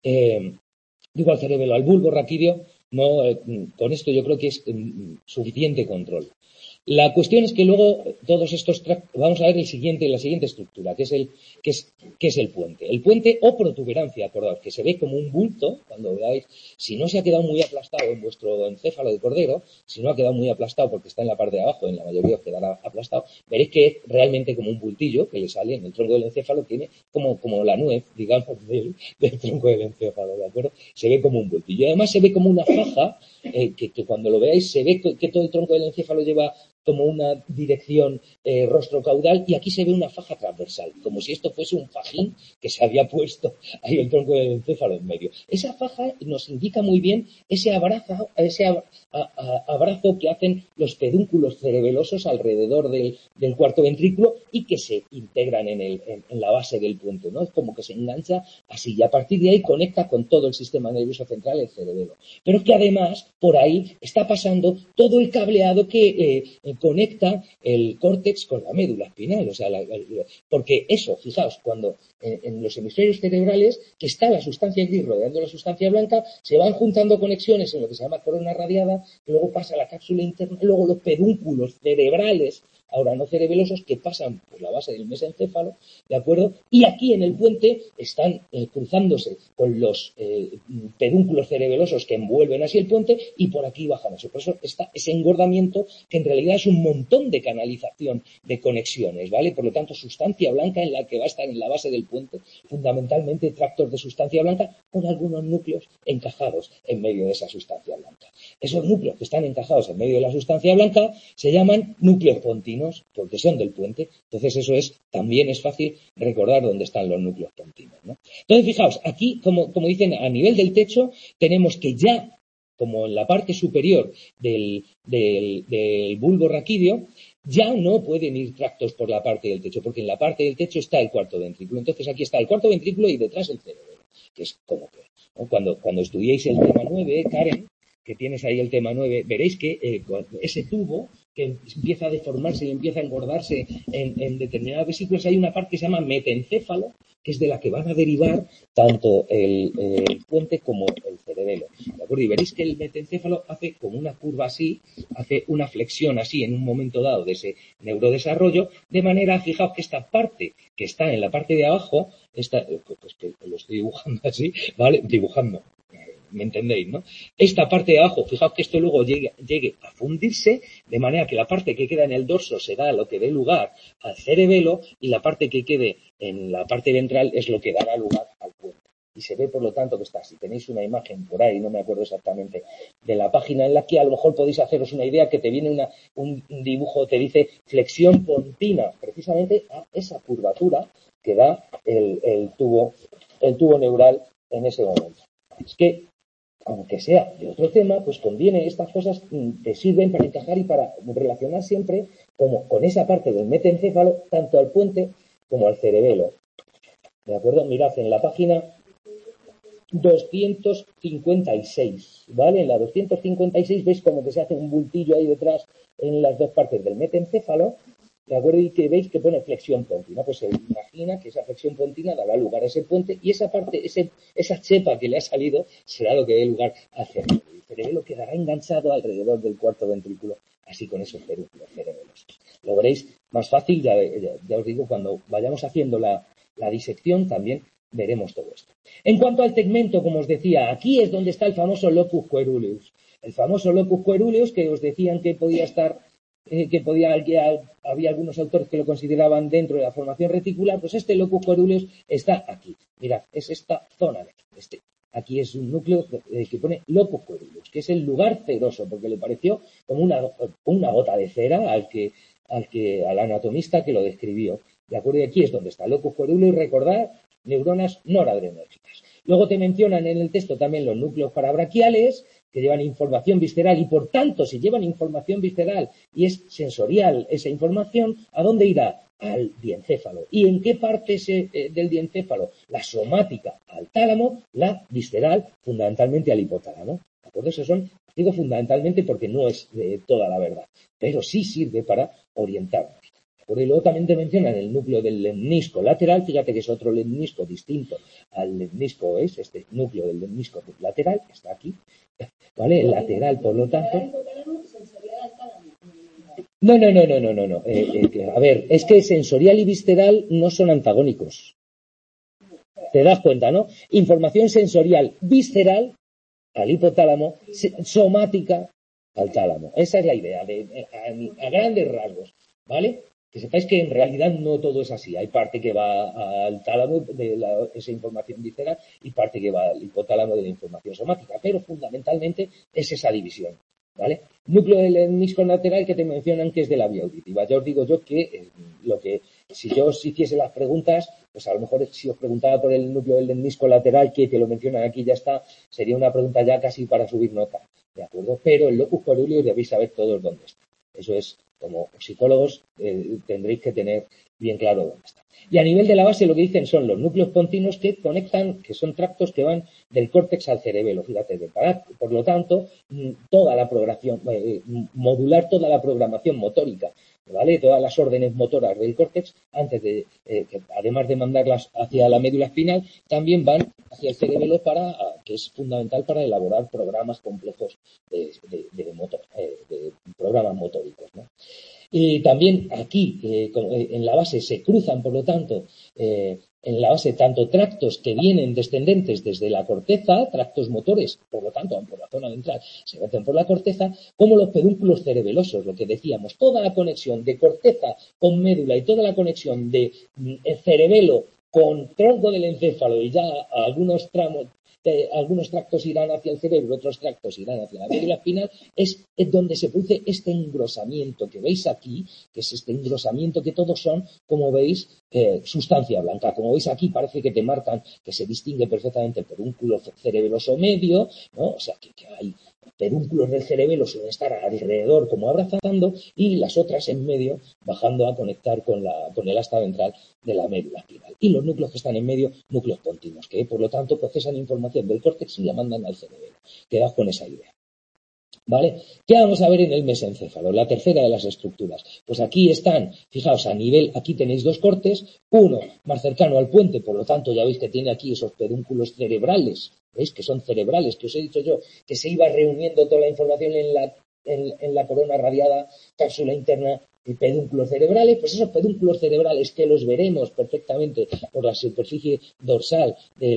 al bulbo raquídeo, no, con esto yo creo que es suficiente control. La cuestión es que luego todos estos vamos a ver la siguiente estructura, que es el puente. El puente o protuberancia, acordaos, que se ve como un bulto, cuando veáis, si no se ha quedado muy aplastado en vuestro encéfalo de cordero, si no ha quedado muy aplastado porque está en la parte de abajo, en la mayoría os quedará aplastado, veréis que es realmente como un bultillo que le sale en el tronco del encéfalo, tiene como la nuez, digamos, del tronco del encéfalo, ¿de acuerdo? Se ve como un bultillo. Además se ve como una faja, que cuando lo veáis se ve que todo el tronco del encéfalo lleva como una dirección rostro-caudal, y aquí se ve una faja transversal, como si esto fuese un fajín que se había puesto ahí el tronco del encéfalo en medio. Esa faja nos indica muy bien ese abrazo que hacen los pedúnculos cerebelosos alrededor del cuarto ventrículo y que se integran en la base del puente, ¿no? Es como que se engancha así y a partir de ahí conecta con todo el sistema nervioso central, el cerebelo. Pero que además por ahí está pasando todo el cableado que conecta el córtex con la médula espinal, o sea, porque eso, fijaos, cuando en los hemisferios cerebrales, que está la sustancia gris rodeando la sustancia blanca, se van juntando conexiones en lo que se llama corona radiada, que luego pasa a la cápsula interna, luego los pedúnculos cerebrales, ahora no cerebelosos, que pasan por la base del mesencéfalo, ¿de acuerdo? Y aquí en el puente están cruzándose con los pedúnculos cerebelosos que envuelven así el puente y por aquí bajan eso. Por eso está ese engordamiento que en realidad es un montón de canalización de conexiones, ¿vale? Por lo tanto, sustancia blanca en la que va a estar en la base del puente, fundamentalmente tractos de sustancia blanca con algunos núcleos encajados en medio de esa sustancia blanca. Esos núcleos que están encajados en medio de la sustancia blanca se llaman núcleos pontinos porque son del puente. Entonces eso también es fácil recordar dónde están los núcleos pontinos, ¿no? Entonces fijaos, aquí como dicen a nivel del techo tenemos que ya como en la parte superior del bulbo raquídeo ya no pueden ir tractos por la parte del techo porque en la parte del techo está el cuarto ventrículo. Entonces aquí está el cuarto ventrículo y detrás el cerebro, que es como que, ¿no? Cuando estudiéis el tema 9, Karen, que tienes ahí el tema 9, veréis que ese tubo que empieza a deformarse y empieza a engordarse en determinadas vesículas, hay una parte que se llama metencéfalo, que es de la que van a derivar tanto el puente como el cerebelo. ¿De acuerdo? Y veréis que el metencéfalo hace como una curva así, hace una flexión así en un momento dado de ese neurodesarrollo, de manera, fijaos que esta parte que está en la parte de abajo, pues que lo estoy dibujando así, ¿vale? Dibujando. ¿Me entendéis, no? Esta parte de abajo, fijaos que esto luego llegue a fundirse, de manera que la parte que queda en el dorso será lo que dé lugar al cerebelo y la parte que quede en la parte ventral es lo que dará lugar al puente. Y se ve, por lo tanto, que está. Si tenéis una imagen por ahí, no me acuerdo exactamente, de la página en la que a lo mejor podéis haceros una idea que te viene un dibujo, te dice flexión pontina, precisamente a esa curvatura que da el tubo neural en ese momento. Es que aunque sea de otro tema, pues conviene, estas cosas te sirven para encajar y para relacionar siempre como con esa parte del metencéfalo, tanto al puente como al cerebelo. ¿De acuerdo? Mirad, en la página 256, ¿vale? En la 256 veis como que se hace un bultillo ahí detrás en las dos partes del metencéfalo, ¿de acuerdo? Y que veis que pone flexión pontina. Pues se imagina que esa flexión pontina dará lugar a ese puente y esa parte, esa chepa que le ha salido será lo que dé lugar al cerebelo. El cerebelo quedará enganchado alrededor del cuarto ventrículo, así con esos pedúnculos cerebelosos. Lo veréis más fácil, ya os digo, cuando vayamos haciendo la disección también veremos todo esto. En cuanto al tegmento, como os decía, aquí es donde está el famoso locus coeruleus. El famoso locus coeruleus que os decían que podía estar había algunos autores que lo consideraban dentro de la formación reticular, pues este locus coeruleus está aquí. Mirad, es esta zona de aquí. Aquí es un núcleo que pone locus coeruleus, que es el lugar ceroso, porque le pareció como una gota de cera al anatomista que lo describió. De acuerdo, y aquí es donde está locus coeruleus, recordad, neuronas noradrenérgicas. Luego te mencionan en el texto también los núcleos parabraquiales, que llevan información visceral y por tanto si llevan información visceral y es sensorial esa información, ¿a dónde irá? Al diencéfalo. ¿Y en qué parte del diencéfalo? La somática al tálamo, la visceral fundamentalmente al hipotálamo. ¿De acuerdo? Eso digo fundamentalmente porque no es toda la verdad, pero sí sirve para orientarnos. Y luego también te mencionan el núcleo del lemnisco lateral, fíjate que es otro lemnisco distinto al lemnisco, es este núcleo del lemnisco lateral, está aquí, ¿vale? El lateral, por lo tanto. No. A ver, es que sensorial y visceral no son antagónicos. ¿Te das cuenta, no? Información sensorial visceral al hipotálamo, somática al tálamo. Esa es la idea, a grandes rasgos, ¿vale? Que sepáis que en realidad no todo es así. Hay parte que va al tálamo de esa información visceral y parte que va al hipotálamo de la información somática, pero fundamentalmente es esa división. ¿vale? Núcleo del hemisco lateral que te mencionan que es de la vía auditiva. Ya os digo yo que si yo os hiciese las preguntas, pues a lo mejor si os preguntaba por el núcleo del hemisco lateral, que te lo mencionan aquí ya está, sería una pregunta ya casi para subir nota, ¿de acuerdo? Pero el locus coeruleus debéis saber todos dónde está. Eso es, como psicólogos, tendréis que tener bien claro dónde está. Y a nivel de la base lo que dicen son los núcleos continuos que conectan, que son tractos que van del córtex al cerebelo, fíjate, por lo tanto, toda la programación, modular toda la programación motórica, ¿vale? Todas las órdenes motoras del córtex, antes de, que además de mandarlas hacia la médula espinal, también van hacia el cerebelo que es fundamental para elaborar programas complejos de programas motóricos, ¿no? Y también aquí, en la base, se cruzan, por lo tanto, en la base tanto tractos que vienen descendentes desde la corteza, tractos motores, por lo tanto, van por la zona ventral, se meten por la corteza, como los pedúnculos cerebelosos, lo que decíamos, toda la conexión de corteza con médula y toda la conexión de cerebelo con tronco del encéfalo y ya algunos tractos irán hacia el cerebro, otros tractos irán hacia la médula espinal, es donde se produce este engrosamiento que veis aquí, que es este engrosamiento que todos son, como veis, sustancia blanca. Como veis aquí parece que te marcan que se distingue perfectamente el pedúnculo cerebeloso medio, ¿no? O sea que hay pedúnculos del cerebelo suelen estar alrededor como abrazando y las otras en medio bajando a conectar con el asta ventral de la médula espinal. Y los núcleos que están en medio, núcleos continuos, que por lo tanto procesan información del córtex y la mandan al cerebelo. Quedaos con esa idea. ¿Vale? ¿Qué vamos a ver en el mesencéfalo? La tercera de las estructuras. Pues aquí están, fijaos, aquí tenéis dos cortes, uno más cercano al puente, por lo tanto ya veis que tiene aquí esos pedúnculos cerebrales, ¿veis? Que son cerebrales, que os he dicho yo, que se iba reuniendo toda la información en la corona radiada, cápsula interna y pedúnculos cerebrales, pues esos pedúnculos cerebrales que los veremos perfectamente por la superficie dorsal,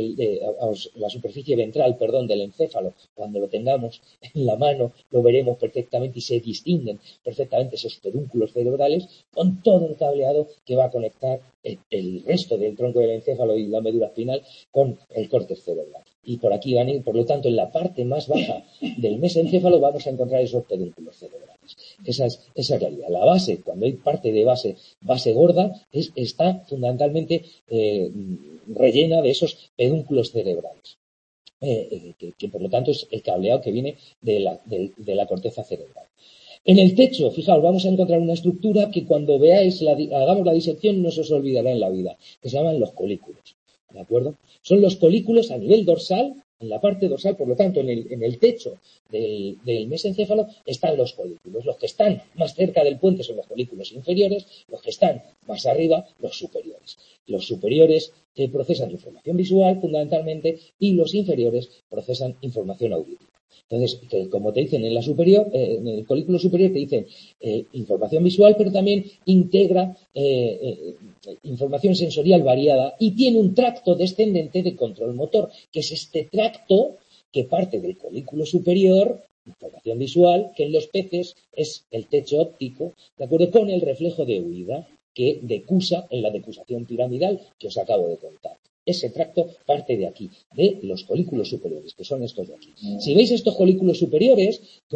la superficie ventral, del encéfalo, cuando lo tengamos en la mano, lo veremos perfectamente y se distinguen perfectamente esos pedúnculos cerebrales con todo el cableado que va a conectar el resto del tronco del encéfalo y la médula espinal con el córtex cerebral. Y por aquí van a ir, por lo tanto, en la parte más baja del mesencéfalo vamos a encontrar esos pedúnculos cerebrales. Esa es la realidad. La base, cuando hay parte de base gorda, está fundamentalmente rellena de esos pedúnculos cerebrales. Que por lo tanto es el cableado que viene de la corteza cerebral. En el techo, fijaos, vamos a encontrar una estructura que cuando hagamos la disección no se os olvidará en la vida, que se llaman los colículos. ¿De acuerdo? Son los colículos a nivel dorsal, en la parte dorsal, por lo tanto, en el techo del mesencéfalo están los colículos. Los que están más cerca del puente son los colículos inferiores, los que están más arriba, los superiores. Los superiores procesan información visual, fundamentalmente, y los inferiores procesan información auditiva. Entonces, como te dicen en el colículo superior te dicen información visual, pero también integra información sensorial variada y tiene un tracto descendente de control motor, que es este tracto que parte del colículo superior, información visual, que en los peces es el techo óptico, de acuerdo con el reflejo de huida, que decusa en la decusación piramidal que os acabo de contar. Ese tracto parte de aquí, de los colículos superiores, que son estos de aquí. Si veis estos colículos superiores,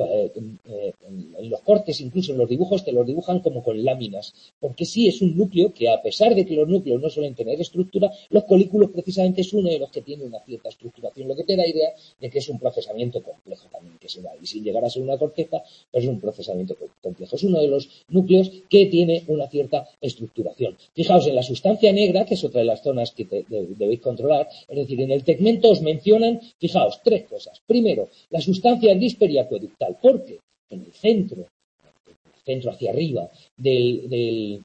en los cortes, incluso en los dibujos, te los dibujan como con láminas, porque sí es un núcleo que, a pesar de que los núcleos no suelen tener estructura, los colículos precisamente es uno de los que tiene una cierta estructuración, lo que te da idea de que es un procesamiento complejo también que se da. Y sin llegar a ser una corteza, pues es un procesamiento complejo. Es uno de los núcleos que tiene una cierta estructuración. Fijaos en la sustancia negra, que es otra de las zonas que debéis controlar, es decir, en el tegmento os mencionan, fijaos, tres cosas. Primero, la sustancia gris periacueductal, porque en el centro hacia arriba del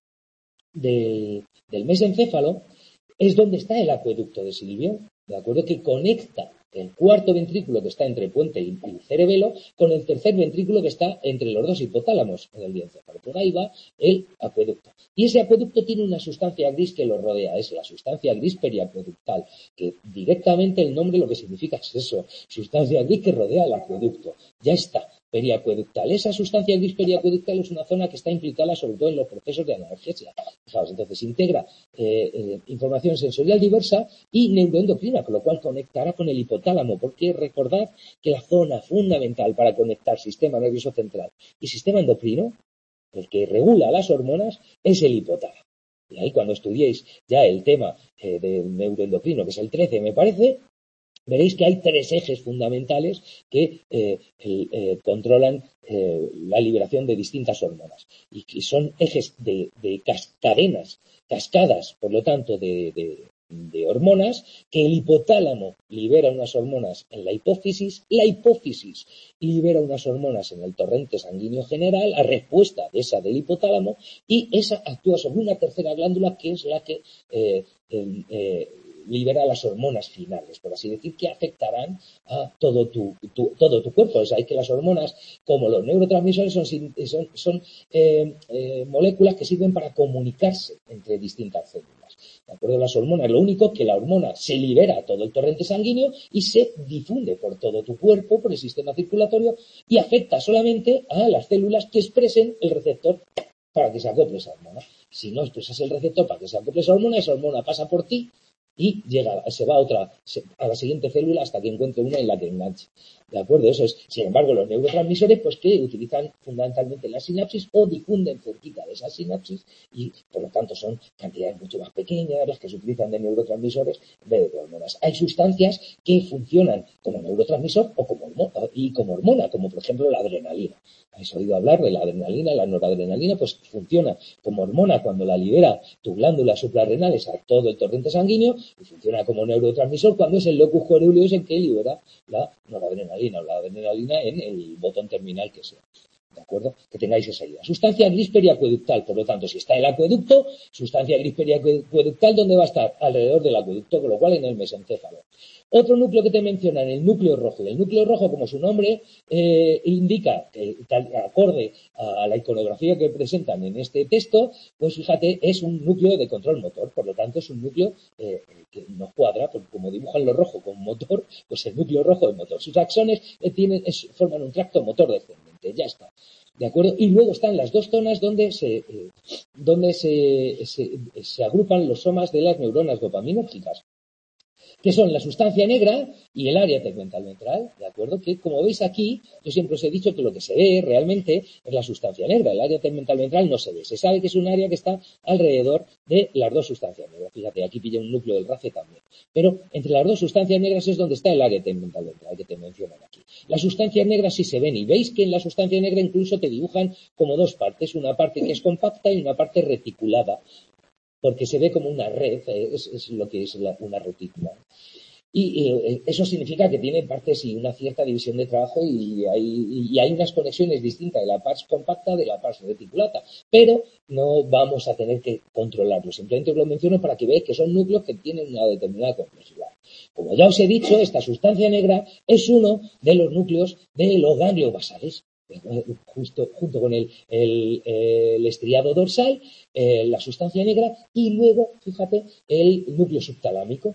mesencéfalo es donde está el acueducto de Silvio, ¿de acuerdo? Que conecta el cuarto ventrículo que está entre el puente y el cerebelo con el tercer ventrículo que está entre los dos hipotálamos en el diencéfalo. Por ahí va el acueducto. Y ese acueducto tiene una sustancia gris que lo rodea, es la sustancia gris periacueductal, que directamente el nombre lo que significa es eso, sustancia gris que rodea el acueducto. Ya está. Periacueductal. Esa sustancia gris periacueductal es una zona que está implicada sobre todo en los procesos de analgesia. Fijaos, entonces integra información sensorial diversa y neuroendocrina, con lo cual conectará con el hipotálamo hipotálamo, porque recordad que la zona fundamental para conectar sistema nervioso central y sistema endocrino, el que regula las hormonas, es el hipotálamo. Y ahí cuando estudiéis ya el tema del neuroendocrino, que es el 13, me parece, veréis que hay 3 ejes fundamentales que controlan la liberación de distintas hormonas. Y que son ejes de cascadas, por lo tanto, de hormonas, que el hipotálamo libera unas hormonas en la hipófisis libera unas hormonas en el torrente sanguíneo general, a respuesta de esa del hipotálamo, y esa actúa sobre una tercera glándula que es la que libera las hormonas finales, por así decir, que afectarán a todo tu cuerpo. O sea, hay que las hormonas, como los neurotransmisores, son moléculas que sirven para comunicarse entre distintas células. ¿De acuerdo? Las hormonas, lo único que la hormona se libera a todo el torrente sanguíneo y se difunde por todo tu cuerpo, por el sistema circulatorio, y afecta solamente a las células que expresen el receptor para que se acople esa hormona. Si no expresas el receptor para que se acople esa hormona pasa por ti y se va a la siguiente célula hasta que encuentre una en la que enganche. ¿De acuerdo? Eso es. Sin embargo, los neurotransmisores, pues que utilizan fundamentalmente la sinapsis o difunden cerquita de esa sinapsis y, por lo tanto, son cantidades mucho más pequeñas las que se utilizan de neurotransmisores en vez de hormonas. Hay sustancias que funcionan como neurotransmisor o como hormona, como por ejemplo la adrenalina. ¿Habéis oído hablar de la adrenalina? La noradrenalina, pues funciona como hormona cuando la libera tus glándulas suprarrenales a todo el torrente sanguíneo y funciona como neurotransmisor cuando es el locus coeruleus el que libera la noradrenalina o la adrenalina en el botón terminal que sea. ¿De acuerdo? Que tengáis esa idea. Sustancia gris periacueductal, por lo tanto, si está el acueducto, sustancia gris periacueductal, ¿dónde va a estar? Alrededor del acueducto, con lo cual en el mesencéfalo. Otro núcleo que te mencionan, el núcleo rojo. El núcleo rojo, como su nombre indica, acorde a la iconografía que presentan en este texto, pues fíjate, es un núcleo de control motor. Por lo tanto, es un núcleo que nos cuadra, porque como dibujan lo rojo con motor, pues el núcleo rojo es motor. Sus axones forman un tracto motor descendente. Ya está. ¿De acuerdo? Y luego están las dos zonas donde se agrupan los somas de las neuronas dopaminérgicas, que son la sustancia negra y el área tegmental ventral, ¿de acuerdo? Que, como veis aquí, yo siempre os he dicho que lo que se ve realmente es la sustancia negra. El área tegmental ventral no se ve. Se sabe que es un área que está alrededor de las dos sustancias negras. Fíjate, aquí pilla un núcleo del RACE también. Pero entre las dos sustancias negras es donde está el área tegmental ventral que te mencionan aquí. Las sustancias negras sí se ven y veis que en la sustancia negra incluso te dibujan como dos partes. Una parte que es compacta y una parte reticulada, porque se ve como una red, es lo que es una retícula. Y eso significa que tiene partes y una cierta división de trabajo y hay unas conexiones distintas de la pars compacta de la pars reticulata, pero no vamos a tener que controlarlo. Simplemente os lo menciono para que veáis que son núcleos que tienen una determinada complejidad. Como ya os he dicho, esta sustancia negra es uno de los núcleos de los ganglios basales. Junto con el estriado dorsal, la sustancia negra y luego, fíjate, el núcleo subtalámico,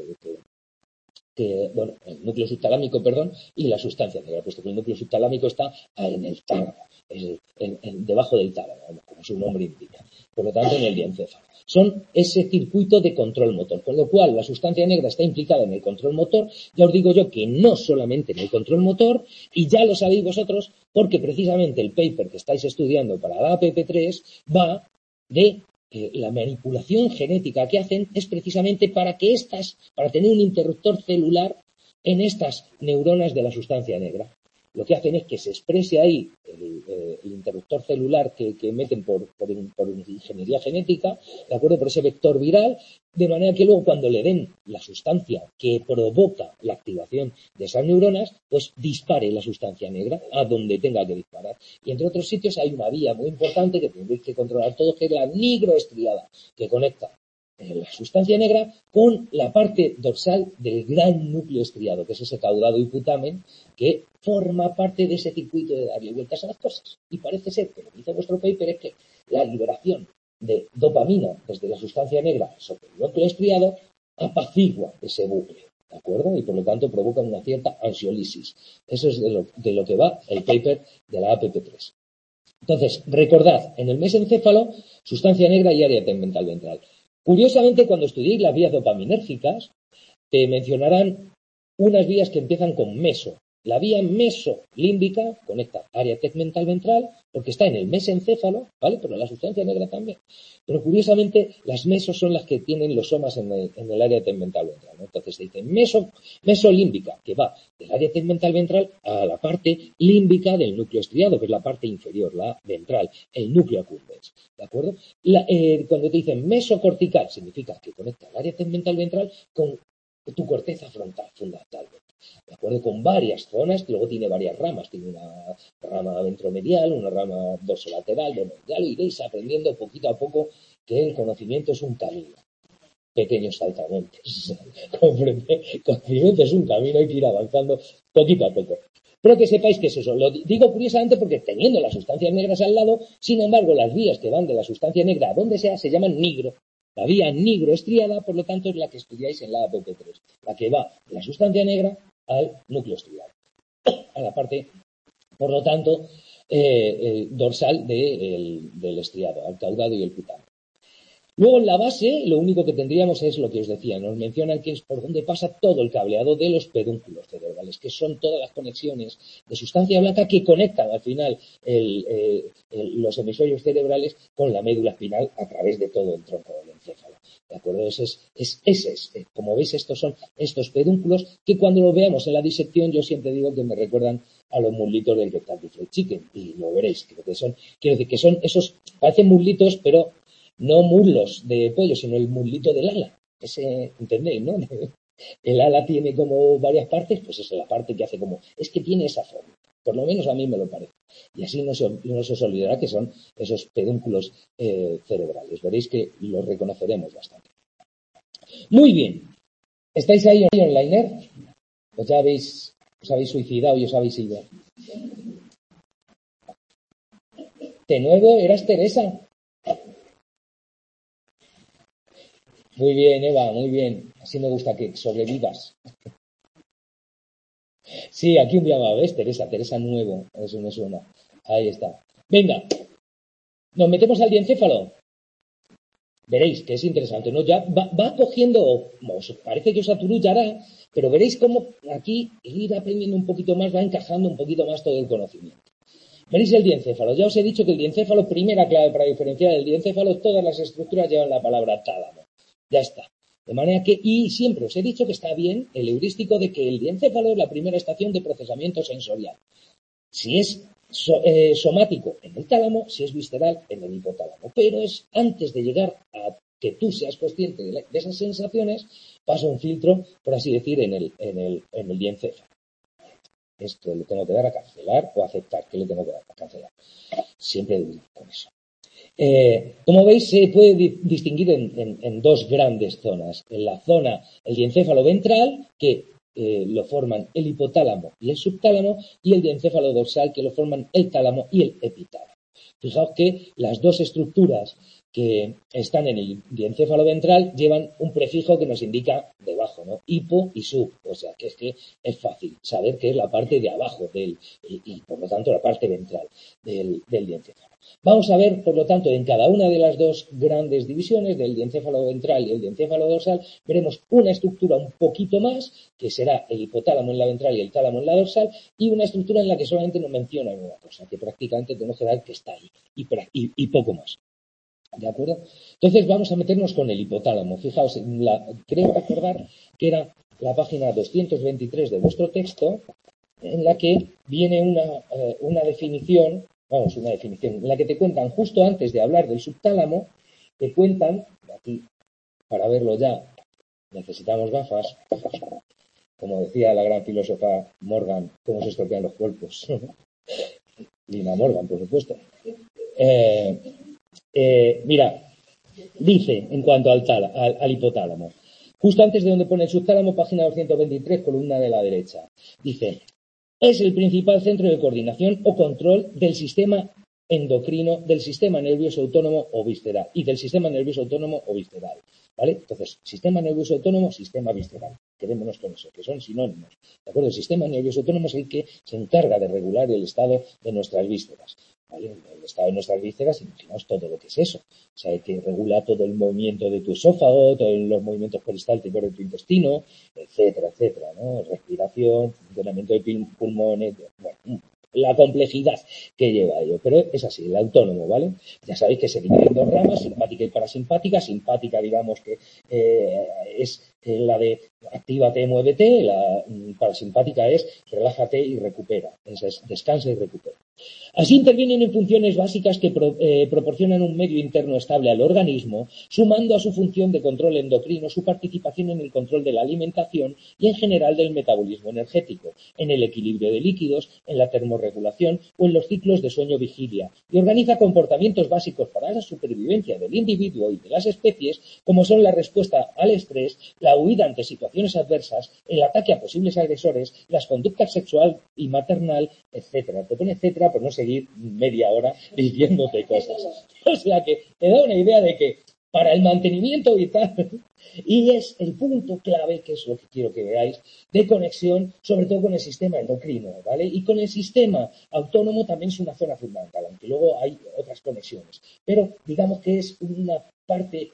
el núcleo subtalámico, y la sustancia negra, puesto que el núcleo subtalámico está en el tálamo, debajo del tálamo, como su nombre indica, por lo tanto en el diencéfalo. Son ese circuito de control motor, con lo cual la sustancia negra está implicada en el control motor. Ya os digo yo que no solamente en el control motor, y ya lo sabéis vosotros, porque precisamente el paper que estáis estudiando para la APP3 va de la manipulación genética que hacen es precisamente para tener un interruptor celular en estas neuronas de la sustancia negra. Lo que hacen es que se exprese ahí el interruptor celular que meten por ingeniería genética, ¿de acuerdo? Por ese vector viral, de manera que luego cuando le den la sustancia que provoca la activación de esas neuronas, pues dispare la sustancia negra a donde tenga que disparar. Y entre otros sitios hay una vía muy importante que tendréis que controlar todos, que es la nigroestriada, que conecta la sustancia negra con la parte dorsal del gran núcleo estriado, que es ese caudado y putamen que forma parte de ese circuito de darle vueltas a las cosas. Y parece ser que lo que dice vuestro paper es que la liberación de dopamina desde la sustancia negra sobre el núcleo estriado apacigua ese bucle, ¿de acuerdo? Y por lo tanto provoca una cierta ansiolisis. Eso es de lo que va el paper de la APP3. Entonces, recordad, en el mesencéfalo, sustancia negra y área tegmental ventral. Curiosamente, cuando estudiéis las vías dopaminérgicas, te mencionarán unas vías que empiezan con meso. La vía mesolímbica conecta área tegmental ventral, porque está en el mesencéfalo, ¿vale? Pero la sustancia negra también. Pero curiosamente, las mesos son las que tienen los somas en el área tegmental ventral, ¿no? Entonces se dice mesolímbica, que va del área tegmental ventral a la parte límbica del núcleo estriado, que es la parte inferior, la ventral, el núcleo accumbens, ¿de acuerdo? Cuando te dicen mesocortical, significa que conecta el área tegmental ventral con tu corteza frontal, fundamentalmente. De acuerdo, con varias zonas, que luego tiene varias ramas, tiene una rama ventromedial, una rama dorsolateral, medial, y iréis aprendiendo poquito a poco que el conocimiento es un camino. Pequeños saltamontes. Conocimiento es un camino, hay que ir avanzando poquito a poco. Pero que sepáis que es eso. Lo digo curiosamente porque teniendo las sustancias negras al lado, sin embargo, las vías que van de la sustancia negra a donde sea se llaman nigro. La vía nigroestriada, por lo tanto, es la que estudiáis en la APP3, la que va de la sustancia negra al núcleo estriado, a la parte, por lo tanto, dorsal del estriado, al caudado y el pitano. Luego en la base, lo único que tendríamos es lo que os decía, nos mencionan que es por donde pasa todo el cableado de los pedúnculos cerebrales, que son todas las conexiones de sustancia blanca que conectan al final los hemisferios cerebrales con la médula espinal a través de todo el tronco del encéfalo. ¿De acuerdo? Como veis, estos son estos pedúnculos que cuando lo veamos en la disección yo siempre digo que me recuerdan a los muslitos del Kentucky Fried Chicken, y lo veréis, quiero decir que son esos, parecen muslitos, pero no muslos de pollo, sino el muslito del ala. ¿Entendéis, no? El ala tiene como varias partes, pues esa es la parte que hace como... Es que tiene esa forma. Por lo menos a mí me lo parece. Y así no se os olvidará que son esos pedúnculos cerebrales. Veréis que los reconoceremos bastante. Muy bien. ¿Estáis ahí online? Pues ya os habéis suicidado y os habéis ido. De nuevo, eras Teresa. Muy bien, Eva, muy bien. Así me gusta que sobrevivas. Sí, aquí un día va, ¿ves? Teresa Nuevo, eso me suena. Ahí está. Venga, nos metemos al diencéfalo. Veréis que es interesante, ¿no? Ya va cogiendo, parece que os aturullará, pero veréis cómo aquí ir aprendiendo un poquito más va encajando un poquito más todo el conocimiento. Veréis el diencéfalo. Ya os he dicho que el diencéfalo, primera clave para diferenciar el diencéfalo, todas las estructuras llevan la palabra tálamo. Ya está. De manera que, y siempre os he dicho que está bien el heurístico de que el diencéfalo es la primera estación de procesamiento sensorial. Si es somático en el tálamo, si es visceral en el hipotálamo. Pero es antes de llegar a que tú seas consciente de esas sensaciones, pasa un filtro, por así decir, en el diencéfalo. Esto le tengo que dar a cancelar o aceptar que le tengo que dar a cancelar. Siempre con eso. Como veis, se puede distinguir en dos grandes zonas. En la zona, el diencéfalo ventral, que lo forman el hipotálamo y el subtálamo, y el diencéfalo dorsal, que lo forman el tálamo y el epitálamo. Fijaos que las dos estructuras que están en el diencéfalo ventral llevan un prefijo que nos indica debajo, ¿no? Hipo y sub, o sea que es fácil saber que es la parte de abajo y por lo tanto la parte ventral del diencéfalo. Vamos a ver, por lo tanto, en cada una de las dos grandes divisiones del diencéfalo ventral y el diencéfalo dorsal, veremos una estructura un poquito más, que será el hipotálamo en la ventral y el tálamo en la dorsal, y una estructura en la que solamente nos mencionan una cosa, que prácticamente tenemos que dar que está ahí, y poco más. ¿De acuerdo? Entonces vamos a meternos con el hipotálamo. Fijaos, creo recordar que era la página 223 de vuestro texto, en la que viene una definición, en la que te cuentan, justo antes de hablar del subtálamo, te cuentan, aquí, para verlo ya, necesitamos gafas, como decía la gran filósofa Morgan, cómo se estropean los cuerpos. Lina Morgan, por supuesto. Mira, dice en cuanto al hipotálamo, justo antes de donde pone el subtálamo, página 223, columna de la derecha, dice: es el principal centro de coordinación o control del sistema endocrino, del sistema nervioso autónomo o visceral y del sistema nervioso autónomo o visceral, ¿vale? Entonces, sistema nervioso autónomo, sistema visceral, quedémonos con eso, que son sinónimos, ¿de acuerdo? El sistema nervioso autónomo es el que se encarga de regular el estado de nuestras vísceras. ¿vale? El estado de nuestras vísceras, imaginaos todo lo que es eso. O sea, que regula todo el movimiento de tu esófago, todos los movimientos peristálticos de tu intestino, etcétera, etcétera, ¿no? Respiración, funcionamiento de pulmones, bueno, la complejidad que lleva ello. Pero es así, el autónomo, ¿vale? Ya sabéis que se divide en dos ramas, simpática y parasimpática. Simpática, digamos que es la de actívate, muévete. La parasimpática es relájate y recupera. Esa es descansa y recupera. Así intervienen en funciones básicas que proporcionan un medio interno estable al organismo, sumando a su función de control endocrino su participación en el control de la alimentación y en general del metabolismo energético, en el equilibrio de líquidos, en la termorregulación o en los ciclos de sueño-vigilia, y organiza comportamientos básicos para la supervivencia del individuo y de las especies, como son la respuesta al estrés, la huida ante situaciones adversas, el ataque a posibles agresores, las conductas sexual y maternal, etcétera. Te pone etcétera por no seguir media hora diciéndote cosas. O sea que te da una idea de que para el mantenimiento vital, y es el punto clave, que es lo que quiero que veáis, de conexión, sobre todo con el sistema endocrino, ¿vale? Y con el sistema autónomo también es una zona fundamental, aunque luego hay otras conexiones. Pero digamos que es una parte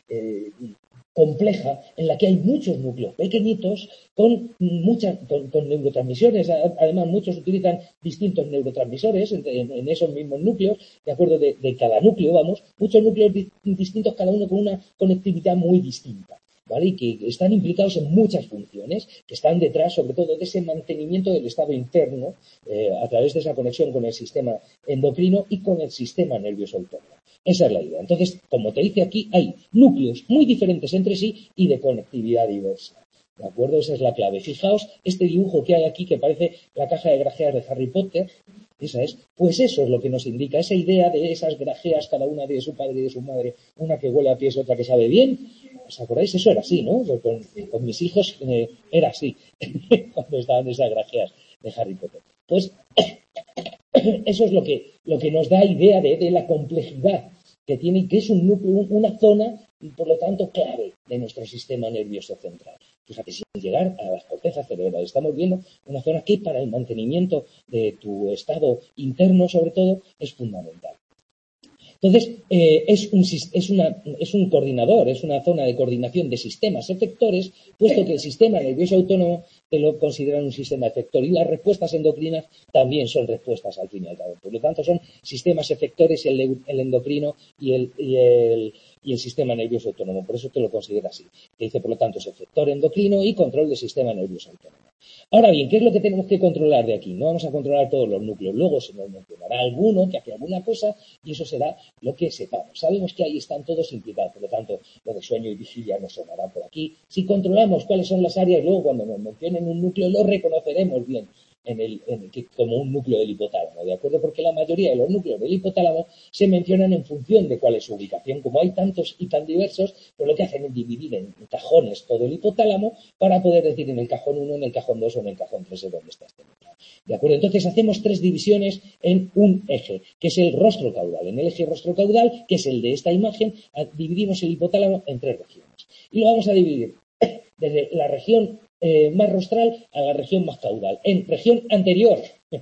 compleja en la que hay muchos núcleos pequeñitos con neurotransmisores. Además, muchos utilizan distintos neurotransmisores en esos mismos núcleos, de acuerdo de cada núcleo, vamos, muchos núcleos distintos, cada uno con una conectividad muy distinta. ¿Vale? Y que están implicados en muchas funciones, que están detrás, sobre todo, de ese mantenimiento del estado interno a través de esa conexión con el sistema endocrino y con el sistema nervioso autónomo. Esa es la idea. Entonces, como te dice aquí, hay núcleos muy diferentes entre sí y de conectividad diversa. ¿De acuerdo? Esa es la clave. Fijaos este dibujo que hay aquí que parece la caja de grajeas de Harry Potter. Esa es. Pues eso es lo que nos indica, esa idea de esas grajeas, cada una de su padre y de su madre, una que huele a pies, otra que sabe bien. ¿Os acordáis? Eso era así, ¿no? Con mis hijos era así, cuando estaban esas grajeas de Harry Potter. Pues eso es lo que nos da idea de la complejidad que tiene, que es un núcleo, una zona, y por lo tanto clave de nuestro sistema nervioso central. Fíjate, sin llegar a las cortezas cerebrales, estamos viendo una zona que para el mantenimiento de tu estado interno, sobre todo, es fundamental. Entonces, es un coordinador, es una zona de coordinación de sistemas efectores, puesto que el sistema nervioso autónomo te lo consideran un sistema efector y las respuestas endocrinas también son respuestas al fin y al cabo. Por lo tanto, son sistemas efectores el endocrino y el sistema nervioso autónomo. Por eso te lo considera así. Te dice, por lo tanto, es efector endocrino y control del sistema nervioso autónomo. Ahora bien, ¿qué es lo que tenemos que controlar de aquí? No vamos a controlar todos los núcleos. Luego se nos mencionará alguno que hace alguna cosa y eso será lo que sepamos. Sabemos que ahí están todos implicados, por lo tanto, lo de sueño y vigilia nos sonará por aquí. Si controlamos cuáles son las áreas, luego cuando nos mencionen un núcleo lo reconoceremos bien como un núcleo del hipotálamo, ¿de acuerdo? Porque la mayoría de los núcleos del hipotálamo se mencionan en función de cuál es su ubicación. Como hay tantos y tan diversos, pues lo que hacen es dividir en cajones todo el hipotálamo para poder decir en el cajón 1, en el cajón 2 o en el cajón 3 es donde está este núcleo. ¿De acuerdo? Entonces hacemos 3 divisiones en un eje, que es el rostro caudal. En el eje rostro caudal, que es el de esta imagen, dividimos el hipotálamo en 3 regiones. Y lo vamos a dividir desde la región más rostral a la región más caudal. En región anterior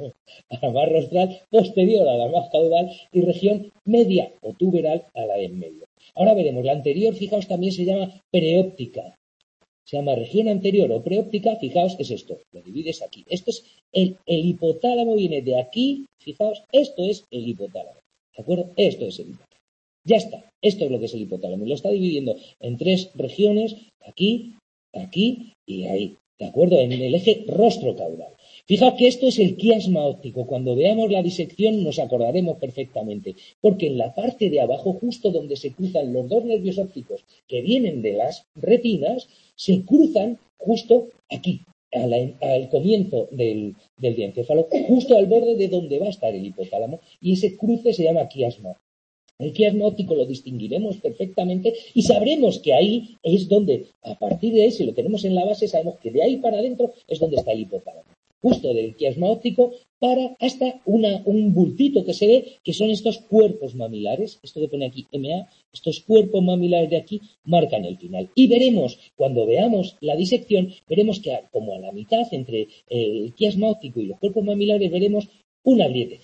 a la más rostral, posterior a la más caudal y región media o tuberal a la de en medio. Ahora veremos, la anterior, fijaos, también se llama preóptica. Se llama región anterior o preóptica, fijaos, es esto, lo divides aquí. Esto es el hipotálamo, viene de aquí, fijaos, esto es el hipotálamo. ¿De acuerdo? Esto es el hipotálamo. Ya está, esto es lo que es el hipotálamo. Lo está dividiendo en 3 regiones, aquí, aquí y ahí. ¿De acuerdo? En el eje rostro-caudal. Fijaos que esto es el quiasma óptico. Cuando veamos la disección nos acordaremos perfectamente, porque en la parte de abajo, justo donde se cruzan los 2 nervios ópticos que vienen de las retinas, se cruzan justo aquí, al comienzo del diencéfalo, justo al borde de donde va a estar el hipotálamo, y ese cruce se llama quiasma. El quiasma óptico lo distinguiremos perfectamente y sabremos que ahí es donde, a partir de ahí, si lo tenemos en la base, sabemos que de ahí para adentro es donde está el hipotálamo. Justo del quiasma óptico para hasta un bultito que se ve, que son estos cuerpos mamilares. Esto que pone aquí MA, estos cuerpos mamilares de aquí marcan el final. Y veremos, cuando veamos la disección, veremos que como a la mitad entre el quiasma óptico y los cuerpos mamilares veremos una grietecita.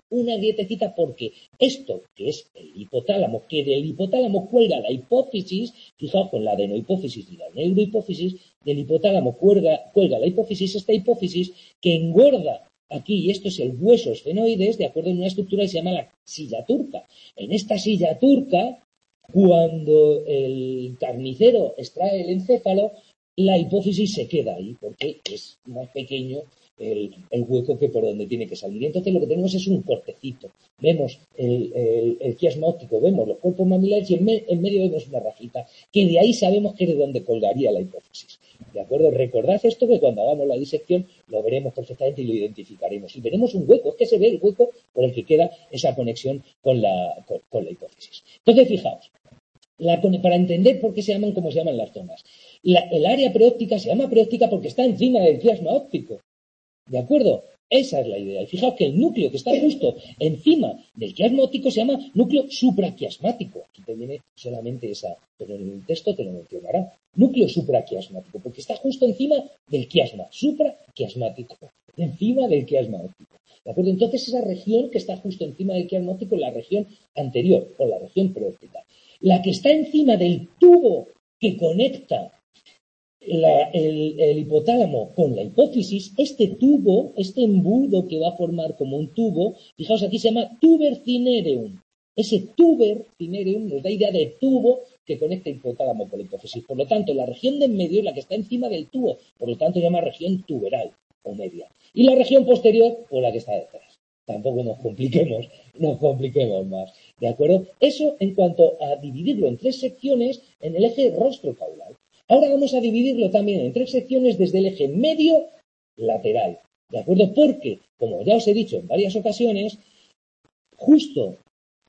una grietecita porque esto, que es el hipotálamo, que del hipotálamo cuelga la hipófisis, fijaos con la adenohipófisis y la neurohipófisis, del hipotálamo cuelga la hipófisis, esta hipófisis que engorda aquí, y esto es el hueso esfenoides, de acuerdo en una estructura que se llama la silla turca. En esta silla turca, cuando el carnicero extrae el encéfalo, la hipófisis se queda ahí, porque es más pequeño el hueco que por donde tiene que salir. Entonces lo que tenemos es un cortecito. Vemos el quiasma óptico, vemos los cuerpos mamilares y en medio vemos una rajita, que de ahí sabemos que es de donde colgaría la hipófisis. ¿De acuerdo? Recordad esto, que cuando hagamos la disección lo veremos perfectamente y lo identificaremos. Y veremos un hueco, es que se ve el hueco por el que queda esa conexión con la hipófisis. Entonces, fijaos, para entender por qué se llaman como se llaman las zonas. El área preóptica se llama preóptica porque está encima del quiasma óptico. ¿De acuerdo? Esa es la idea. Y fijaos que el núcleo que está justo encima del quiasma óptico se llama núcleo supraquiasmático. Aquí te viene solamente esa, pero en el texto te lo mencionará. Núcleo supraquiasmático, porque está justo encima del quiasma, supraquiasmático, encima del quiasma óptico. ¿De acuerdo? Entonces esa región que está justo encima del quiasma óptico es la región anterior, o la región preóptica. La que está encima del tubo que conecta el hipotálamo con la hipófisis, este tubo, este embudo que va a formar como un tubo, fijaos aquí se llama tuber cinereum. Ese tuber cinereum nos da idea de tubo que conecta el hipotálamo con la hipófisis. Por lo tanto, la región de en medio es la que está encima del tubo, por lo tanto se llama región tuberal o media. Y la región posterior, pues la que está detrás. Tampoco nos compliquemos más. ¿De acuerdo? Eso en cuanto a dividirlo en 3 secciones en el eje rostro-caudal. Ahora vamos a dividirlo también en 3 secciones desde el eje medio-lateral. ¿De acuerdo? Porque, como ya os he dicho en varias ocasiones, justo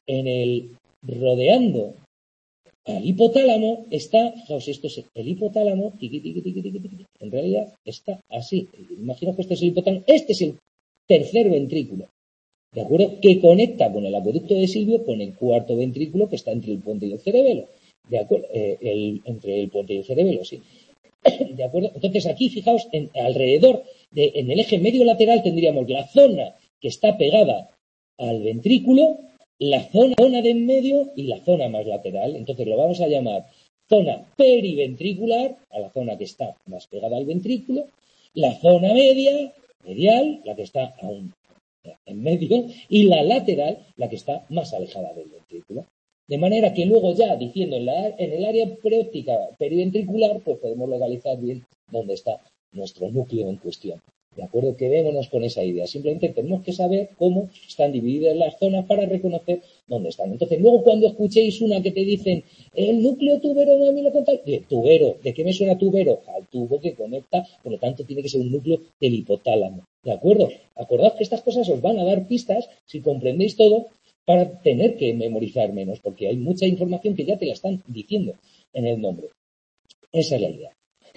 rodeando al hipotálamo está, fijaos, esto es el hipotálamo, en realidad está así. Imaginaos que este es el hipotálamo, este es el tercer ventrículo. ¿De acuerdo? Que conecta con el acueducto de Silvio con el cuarto ventrículo que está entre el puente y el cerebelo. ¿De acuerdo? Entre el puente y el cerebelo, sí. ¿De acuerdo? Entonces aquí, fijaos, alrededor, en el eje medio lateral tendríamos la zona que está pegada al ventrículo, la zona de en medio y la zona más lateral. Entonces lo vamos a llamar zona periventricular, a la zona que está más pegada al ventrículo, la zona medial, la que está aún en medio, y la lateral, la que está más alejada del ventrículo. De manera que luego ya, diciendo en el área preóptica periventricular, pues podemos localizar bien dónde está nuestro núcleo en cuestión. ¿De acuerdo? Quedémonos con esa idea. Simplemente tenemos que saber cómo están divididas las zonas para reconocer dónde están. Entonces, luego cuando escuchéis una que te dicen el núcleo tubero mamilo-caudal, tubero, ¿de qué me suena tubero? Al tubo que conecta, por lo tanto tiene que ser un núcleo del hipotálamo. ¿De acuerdo? Acordad que estas cosas os van a dar pistas, si comprendéis todo, para tener que memorizar menos, porque hay mucha información que ya te la están diciendo en el nombre. Esa es la idea.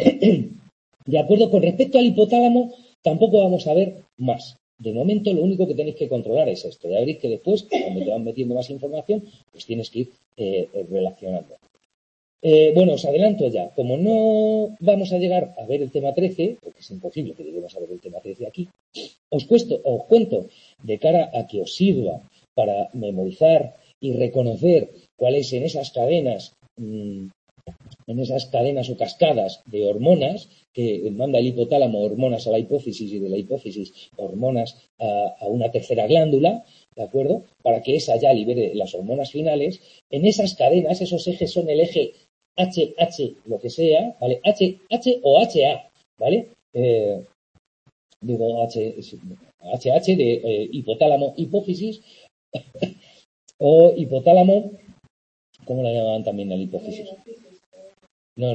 De acuerdo, con respecto al hipotálamo, tampoco vamos a ver más. De momento, lo único que tenéis que controlar es esto. Ya veréis que después, cuando te van metiendo más información, pues tienes que ir relacionando. Bueno, os adelanto ya. Como no vamos a llegar a ver el tema 13, porque es imposible que lleguemos a ver el tema 13 aquí, os cuento de cara a que os sirva para memorizar y reconocer cuáles en esas cadenas o cascadas de hormonas que manda el hipotálamo hormonas a la hipófisis y de la hipófisis hormonas a una tercera glándula, ¿de acuerdo? Para que esa ya libere las hormonas finales. En esas cadenas, esos ejes son el eje HH, lo que sea, ¿vale? HH o HA, ¿vale? Digo HH de hipotálamo hipófisis o hipotálamo, ¿cómo la llamaban también la hipófisis? No.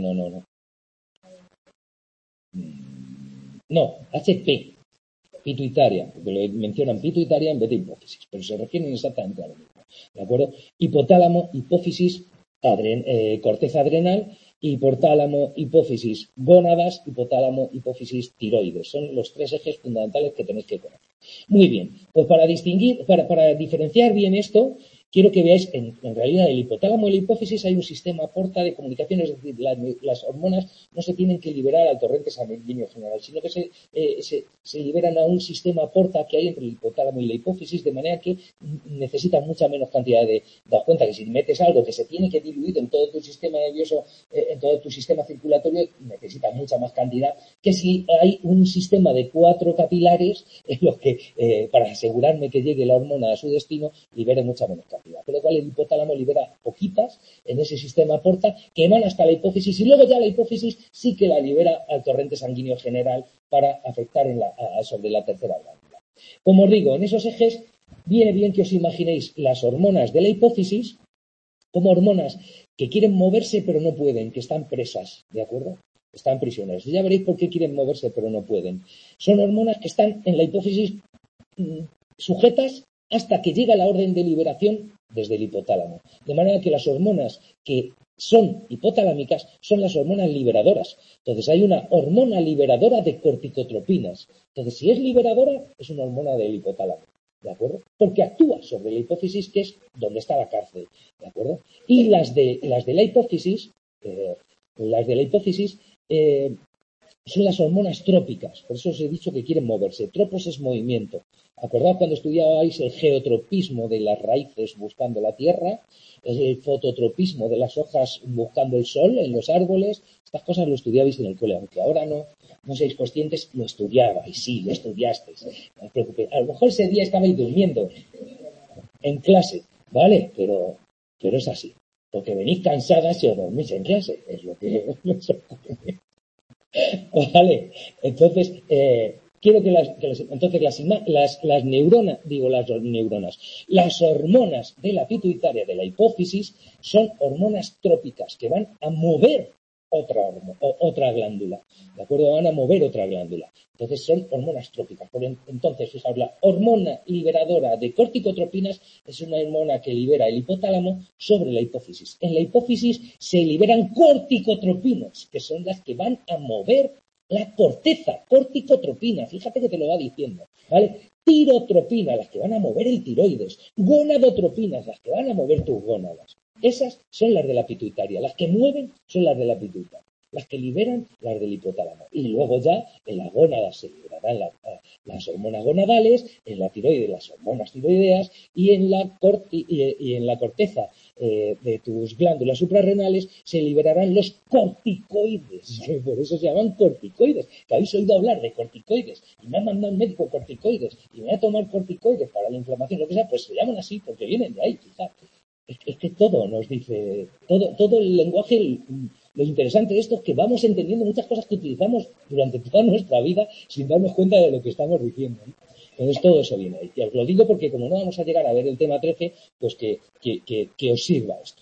No, HP, pituitaria, porque lo mencionan pituitaria en vez de hipófisis, pero se refieren exactamente a lo mismo. ¿De acuerdo? Hipotálamo, hipófisis, corteza adrenal, hipotálamo, hipófisis, gónadas, hipotálamo, hipófisis, tiroides. Son los 3 ejes fundamentales que tenéis que conocer. Muy bien, pues para diferenciar bien esto, quiero que veáis, en realidad, el hipotálamo y la hipófisis hay un sistema porta de comunicación, es decir, las hormonas no se tienen que liberar al torrente sanguíneo general, sino que se liberan a un sistema porta que hay entre el hipotálamo y la hipófisis, de manera que necesitan mucha menos cantidad de... Das cuenta que si metes algo que se tiene que diluir en todo tu sistema nervioso, en todo tu sistema circulatorio, necesita mucha más cantidad que si hay un sistema de 4 capilares en los que, para asegurarme que llegue la hormona a su destino, libere mucha menos cantidad. Con lo cual el hipotálamo libera poquitas en ese sistema porta que emana hasta la hipófisis y luego ya la hipófisis sí que la libera al torrente sanguíneo general para afectar sobre la tercera glándula. Como os digo, en esos ejes viene bien que os imaginéis las hormonas de la hipófisis como hormonas que quieren moverse pero no pueden, que están presas, ¿de acuerdo? Están prisioneras. Y ya veréis por qué quieren moverse pero no pueden. Son hormonas que están en la hipófisis sujetas hasta que llega la orden de liberación desde el hipotálamo. De manera que las hormonas que son hipotalámicas son las hormonas liberadoras. Entonces hay una hormona liberadora de corticotropinas. Entonces si es liberadora es una hormona del hipotálamo. ¿De acuerdo? Porque actúa sobre la hipófisis, que es donde está la cárcel. ¿De acuerdo? Y las de la hipófisis, son las hormonas trópicas. Por eso os he dicho que quieren moverse. Tropos es movimiento. ¿Acordad cuando estudiabais el geotropismo de las raíces buscando la tierra? El fototropismo de las hojas buscando el sol en los árboles. Estas cosas lo estudiabais en el cole, aunque ahora no seáis conscientes, lo estudiabais, sí, lo estudiasteis. No os preocupéis. A lo mejor ese día estabais durmiendo en clase, ¿vale? Pero es así. Porque venís cansadas y os dormís en clase. Es lo que nos ocurre. Vale, entonces quiero que las neuronas, las hormonas de la pituitaria de la hipófisis son hormonas trópicas que van a mover otra glándula, ¿de acuerdo? Van a mover otra glándula. Entonces son hormonas trópicas. Entonces, fijaos, la hormona liberadora de corticotropinas es una hormona que libera el hipotálamo sobre la hipófisis. En la hipófisis se liberan corticotropinas, que son las que van a mover la corteza, corticotropina, fíjate que te lo va diciendo, ¿vale? Tirotropina, las que van a mover el tiroides, gonadotropinas, las que van a mover tus gónadas. Esas son las de la pituitaria, las que mueven son las de la pituitaria, las que liberan las del hipotálamo. Y luego ya en las gónadas se liberarán las hormonas gonadales, en la tiroides las hormonas tiroideas y en la corteza de tus glándulas suprarrenales se liberarán los corticoides. Por eso se llaman corticoides. Que habéis oído hablar de corticoides y me ha mandado un médico corticoides y me voy a tomar corticoides para la inflamación, lo que sea, pues se llaman así porque vienen de ahí, quizás. Es que todo nos dice, todo el lenguaje, lo interesante de esto es que vamos entendiendo muchas cosas que utilizamos durante toda nuestra vida sin darnos cuenta de lo que estamos diciendo, ¿no? Entonces todo eso viene ahí. Y os lo digo porque como no vamos a llegar a ver el tema 13, pues que os sirva esto.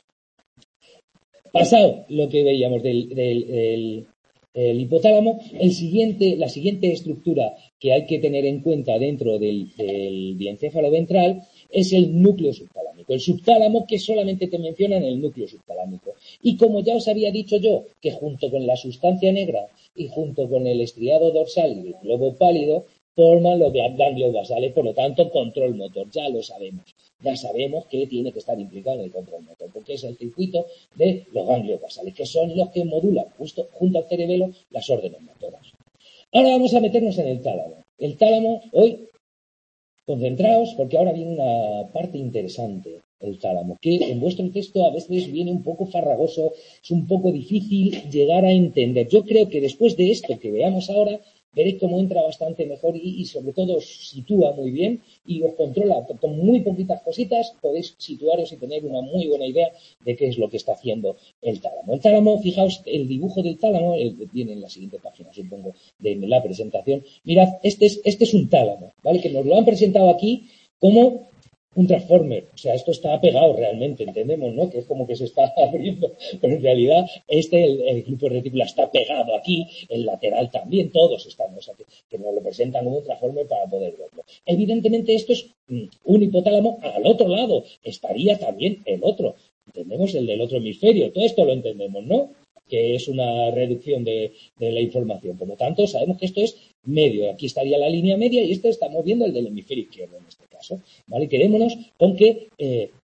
Pasado lo que veíamos del hipotálamo, la siguiente estructura que hay que tener en cuenta dentro del diencéfalo ventral es el núcleo subtalámico. El subtálamo que solamente te menciona en el núcleo subtalámico. Y como ya os había dicho yo, que junto con la sustancia negra y junto con el estriado dorsal y el globo pálido, forman los ganglios basales, por lo tanto, control motor. Ya lo sabemos. Ya sabemos que tiene que estar implicado en el control motor, porque es el circuito de los ganglios basales, que son los que modulan justo junto al cerebelo las órdenes motoras. Ahora vamos a meternos en el tálamo. El tálamo, hoy, concentraos, porque ahora viene una parte interesante, el tálamo, que en vuestro texto a veces viene un poco farragoso, es un poco difícil llegar a entender. Yo creo que después de esto que veamos ahora, veréis cómo entra bastante mejor y sobre todo os sitúa muy bien y os controla. Con muy poquitas cositas podéis situaros y tener una muy buena idea de qué es lo que está haciendo el tálamo. El tálamo, fijaos, el dibujo del tálamo, viene en la siguiente página, supongo, de la presentación. Mirad, este es un tálamo, ¿vale? Que nos lo han presentado aquí como un transformer, o sea, esto está pegado realmente, entendemos, ¿no? Que es como que se está abriendo, pero en realidad el grupo retículo está pegado aquí, el lateral también, todos están, o sea, que nos lo presentan como un transformer para poder verlo. Evidentemente esto es un hipotálamo, al otro lado estaría también el otro, entendemos el del otro hemisferio, todo esto lo entendemos, ¿no? Que es una reducción de la información, por lo tanto sabemos que esto es medio, aquí estaría la línea media y esto estamos viendo el del hemisferio izquierdo en este caso, ¿vale? Quedémonos con que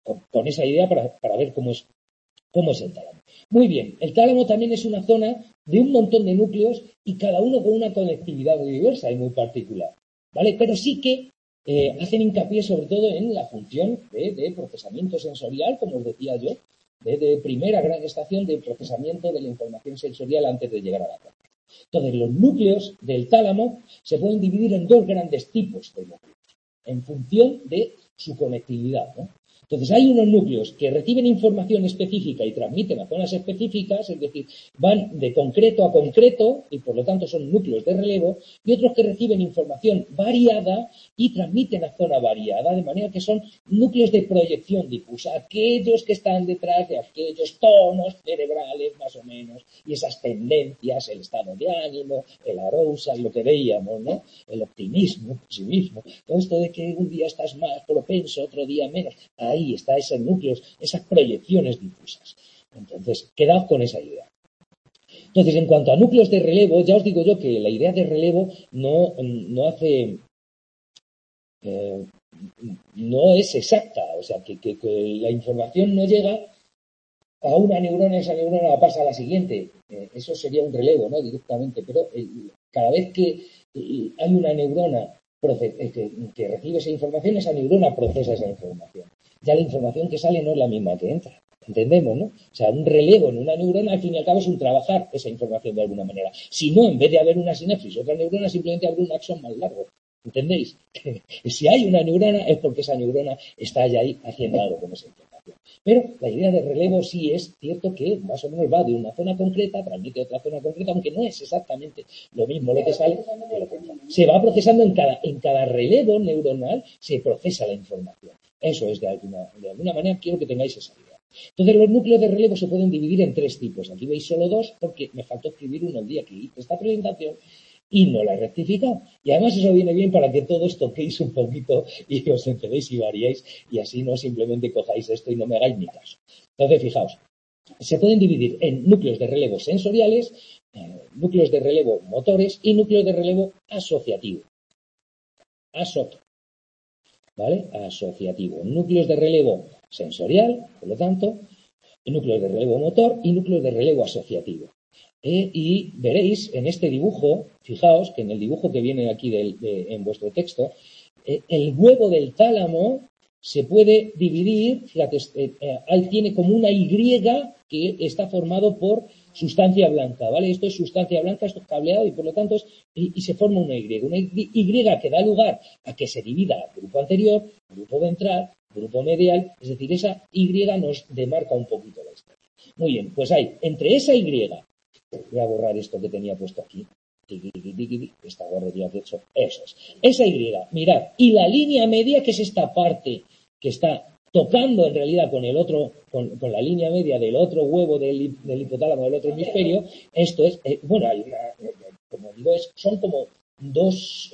con esa idea para ver cómo es el tálamo. Muy bien, el tálamo también es una zona de un montón de núcleos y cada uno con una conectividad muy diversa y muy particular, ¿vale? Pero sí que hacen hincapié sobre todo en la función de procesamiento sensorial, como os decía yo, de primera gran estación de procesamiento de la información sensorial antes de llegar a la corteza. Entonces, los núcleos del tálamo se pueden dividir en dos grandes tipos de núcleos, en función de su conectividad, ¿no? Entonces, hay unos núcleos que reciben información específica y transmiten a zonas específicas, es decir, van de concreto a concreto y por lo tanto son núcleos de relevo, y otros que reciben información variada y transmiten a zona variada, de manera que son núcleos de proyección difusa, aquellos que están detrás de aquellos tonos cerebrales más o menos, y esas tendencias, el estado de ánimo, el arousal, lo que veíamos, ¿no? El optimismo, el pesimismo, todo esto de que un día estás más propenso, otro día menos. Ahí está esos núcleos, esas proyecciones difusas. Entonces, quedaos con esa idea. Entonces, en cuanto a núcleos de relevo, ya os digo yo que la idea de relevo no es exacta, o sea, que la información no llega a una neurona, esa neurona pasa a la siguiente. Eso sería un relevo, ¿no? Directamente, pero cada vez que hay una neurona que recibe esa información, esa neurona procesa esa información. Ya la información que sale no es la misma que entra. ¿Entendemos, no? O sea, un relevo en una neurona, al fin y al cabo, es un trabajar esa información de alguna manera. Si no, en vez de haber una sinapsis, otra neurona, simplemente habrá un axón más largo. ¿Entendéis? Si hay una neurona es porque esa neurona está ya ahí haciendo algo con esa información. Pero la idea de relevo sí es cierto que más o menos va de una zona concreta, transmite a otra zona concreta, aunque no es exactamente lo mismo lo que sale que lo que entra. Se va procesando en cada relevo neuronal, se procesa la información. Eso es de alguna manera, quiero que tengáis esa idea. Entonces, los núcleos de relevo se pueden dividir en tres tipos. Aquí veis solo dos porque me faltó escribir uno el día que hice esta presentación y no la he rectificado. Y además eso viene bien para que todos toquéis un poquito y os enteréis y variéis y así no simplemente cojáis esto y no me hagáis ni caso. Entonces, fijaos, se pueden dividir en núcleos de relevo sensoriales, núcleos de relevo motores y núcleos de relevo asociativo. ¿Vale? Asociativo. Núcleos de relevo sensorial, por lo tanto, núcleos de relevo motor y núcleos de relevo asociativo. Y veréis en este dibujo, fijaos que en el dibujo que viene aquí en vuestro texto, el huevo del tálamo se puede dividir, fíjate, tiene como una Y que está formado por sustancia blanca, ¿vale? Esto es sustancia blanca, esto es cableado y por lo tanto y se forma una Y que da lugar a que se divida grupo anterior, grupo ventral, grupo medial, es decir, esa Y nos demarca un poquito la historia. Muy bien, pues hay entre esa Y, voy a borrar esto que tenía puesto aquí, esta guarrería que he hecho, eso es, esa Y, mirad, y la línea media, que es esta parte que está tocando en realidad con el otro, con la línea media del otro huevo del hipotálamo del otro hemisferio, esto es, bueno, hay como digo, son como dos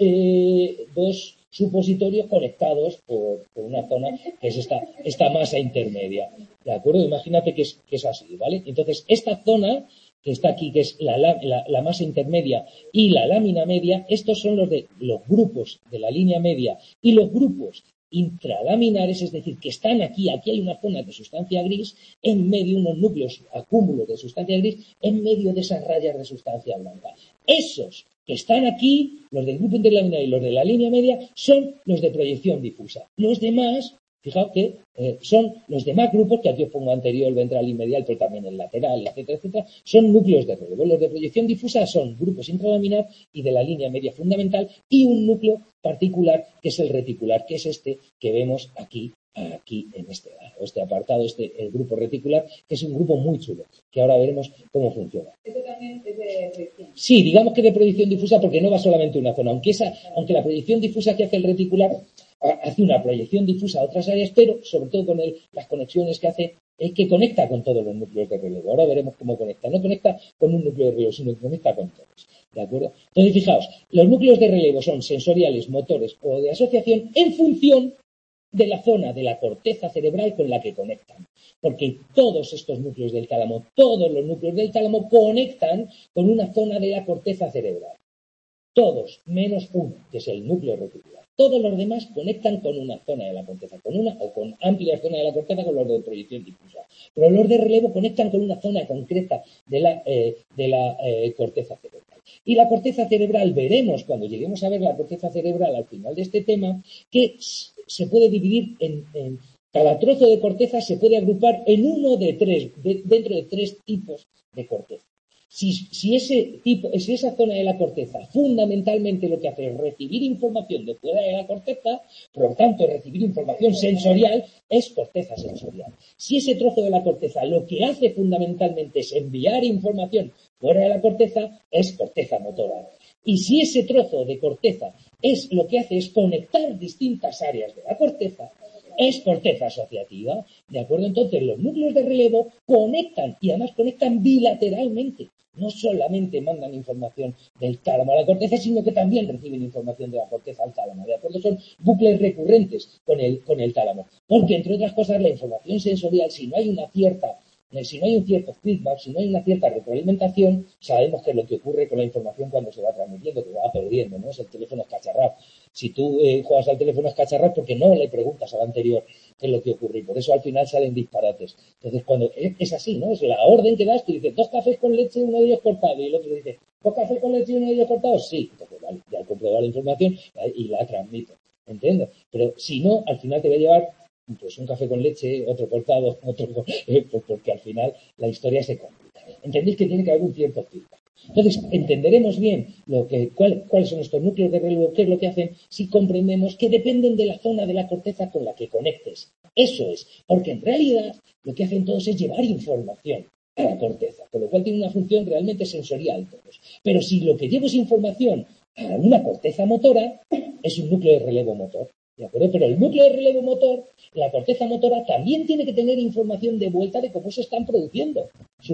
supositorios conectados por una zona que es esta masa intermedia, ¿de acuerdo? Imagínate que es así, ¿vale? Entonces, esta zona que está aquí, que es la masa intermedia y la lámina media, estos son los grupos de la línea media y los grupos intralaminares, es decir, que están aquí hay una zona de sustancia gris, en medio unos núcleos, acúmulos de sustancia gris, en medio de esas rayas de sustancia blanca. Esos que están aquí, los del grupo interlaminar y los de la línea media, son los de proyección difusa. Los demás, fijaos que son los demás grupos, que aquí os pongo anterior, ventral y medial, pero también el lateral, etcétera, etcétera, son núcleos de relevo. Los de proyección difusa son grupos intralaminar y de la línea media fundamental y un núcleo particular que es el reticular, que es este que vemos aquí en este apartado, el grupo reticular, que es un grupo muy chulo, que ahora veremos cómo funciona. ¿Eso también es de proyección? Sí, digamos que de proyección difusa porque no va solamente una zona, aunque la proyección difusa que hace el reticular hace una proyección difusa a otras áreas, pero sobre todo con las conexiones que hace, es que conecta con todos los núcleos de relevo. Ahora veremos cómo conecta. No conecta con un núcleo de relevo, sino que conecta con todos. ¿De acuerdo? Entonces, fijaos, los núcleos de relevo son sensoriales, motores o de asociación en función de la zona de la corteza cerebral con la que conectan. Porque todos estos núcleos del tálamo, todos los núcleos del tálamo conectan con una zona de la corteza cerebral. Todos, menos uno, que es el núcleo reticular. Todos los demás conectan con una zona de la corteza, con una o con amplias zonas de la corteza, con los de proyección difusa. Pero los de relevo conectan con una zona concreta de la corteza cerebral. Y la corteza cerebral, veremos cuando lleguemos a ver la corteza cerebral al final de este tema, que se puede dividir en cada trozo de corteza se puede agrupar en uno de tres, dentro de tres tipos de corteza. Si esa zona de la corteza fundamentalmente lo que hace es recibir información de fuera de la corteza, por lo tanto recibir información sensorial, es corteza sensorial. Si ese trozo de la corteza lo que hace fundamentalmente es enviar información fuera de la corteza, es corteza motora. Y si ese trozo de corteza lo que hace es conectar distintas áreas de la corteza, es corteza asociativa, ¿de acuerdo? Entonces los núcleos de relevo conectan y además conectan bilateralmente. No solamente mandan información del tálamo a la corteza, sino que también reciben información de la corteza al tálamo, ¿de acuerdo? Son bucles recurrentes con el tálamo. Porque, entre otras cosas, la información sensorial, si no hay un cierto feedback, si no hay una cierta retroalimentación, sabemos que es lo que ocurre con la información cuando se va transmitiendo, que va perdiendo, ¿no? Es el teléfono escacharrado. Si tú juegas al teléfono escacharrado porque no le preguntas al anterior qué es lo que ocurre y por eso al final salen disparates. Entonces, cuando es así, ¿no? Es la orden que das, tú dices 2 cafés con leche, uno de ellos cortado, y el otro dice 2 cafés con leche y uno de ellos cortado, sí. Entonces, vale, ya he comprobado la información y la transmito, ¿entiendes? Pero si no, al final te va a llevar pues un café con leche, otro cortado, pues porque al final la historia se complica. Entendéis que tiene que haber un cierto feedback. Entonces, entenderemos bien cuáles son estos núcleos de relevo, qué es lo que hacen, si comprendemos que dependen de la zona de la corteza con la que conectes. Eso es, porque en realidad lo que hacen todos es llevar información a la corteza, con lo cual tiene una función realmente sensorial todos. Pero si lo que llevo es información a una corteza motora, es un núcleo de relevo motor. ¿De acuerdo? Pero el núcleo de relevo motor, la corteza motora, también tiene que tener información de vuelta de cómo se están produciendo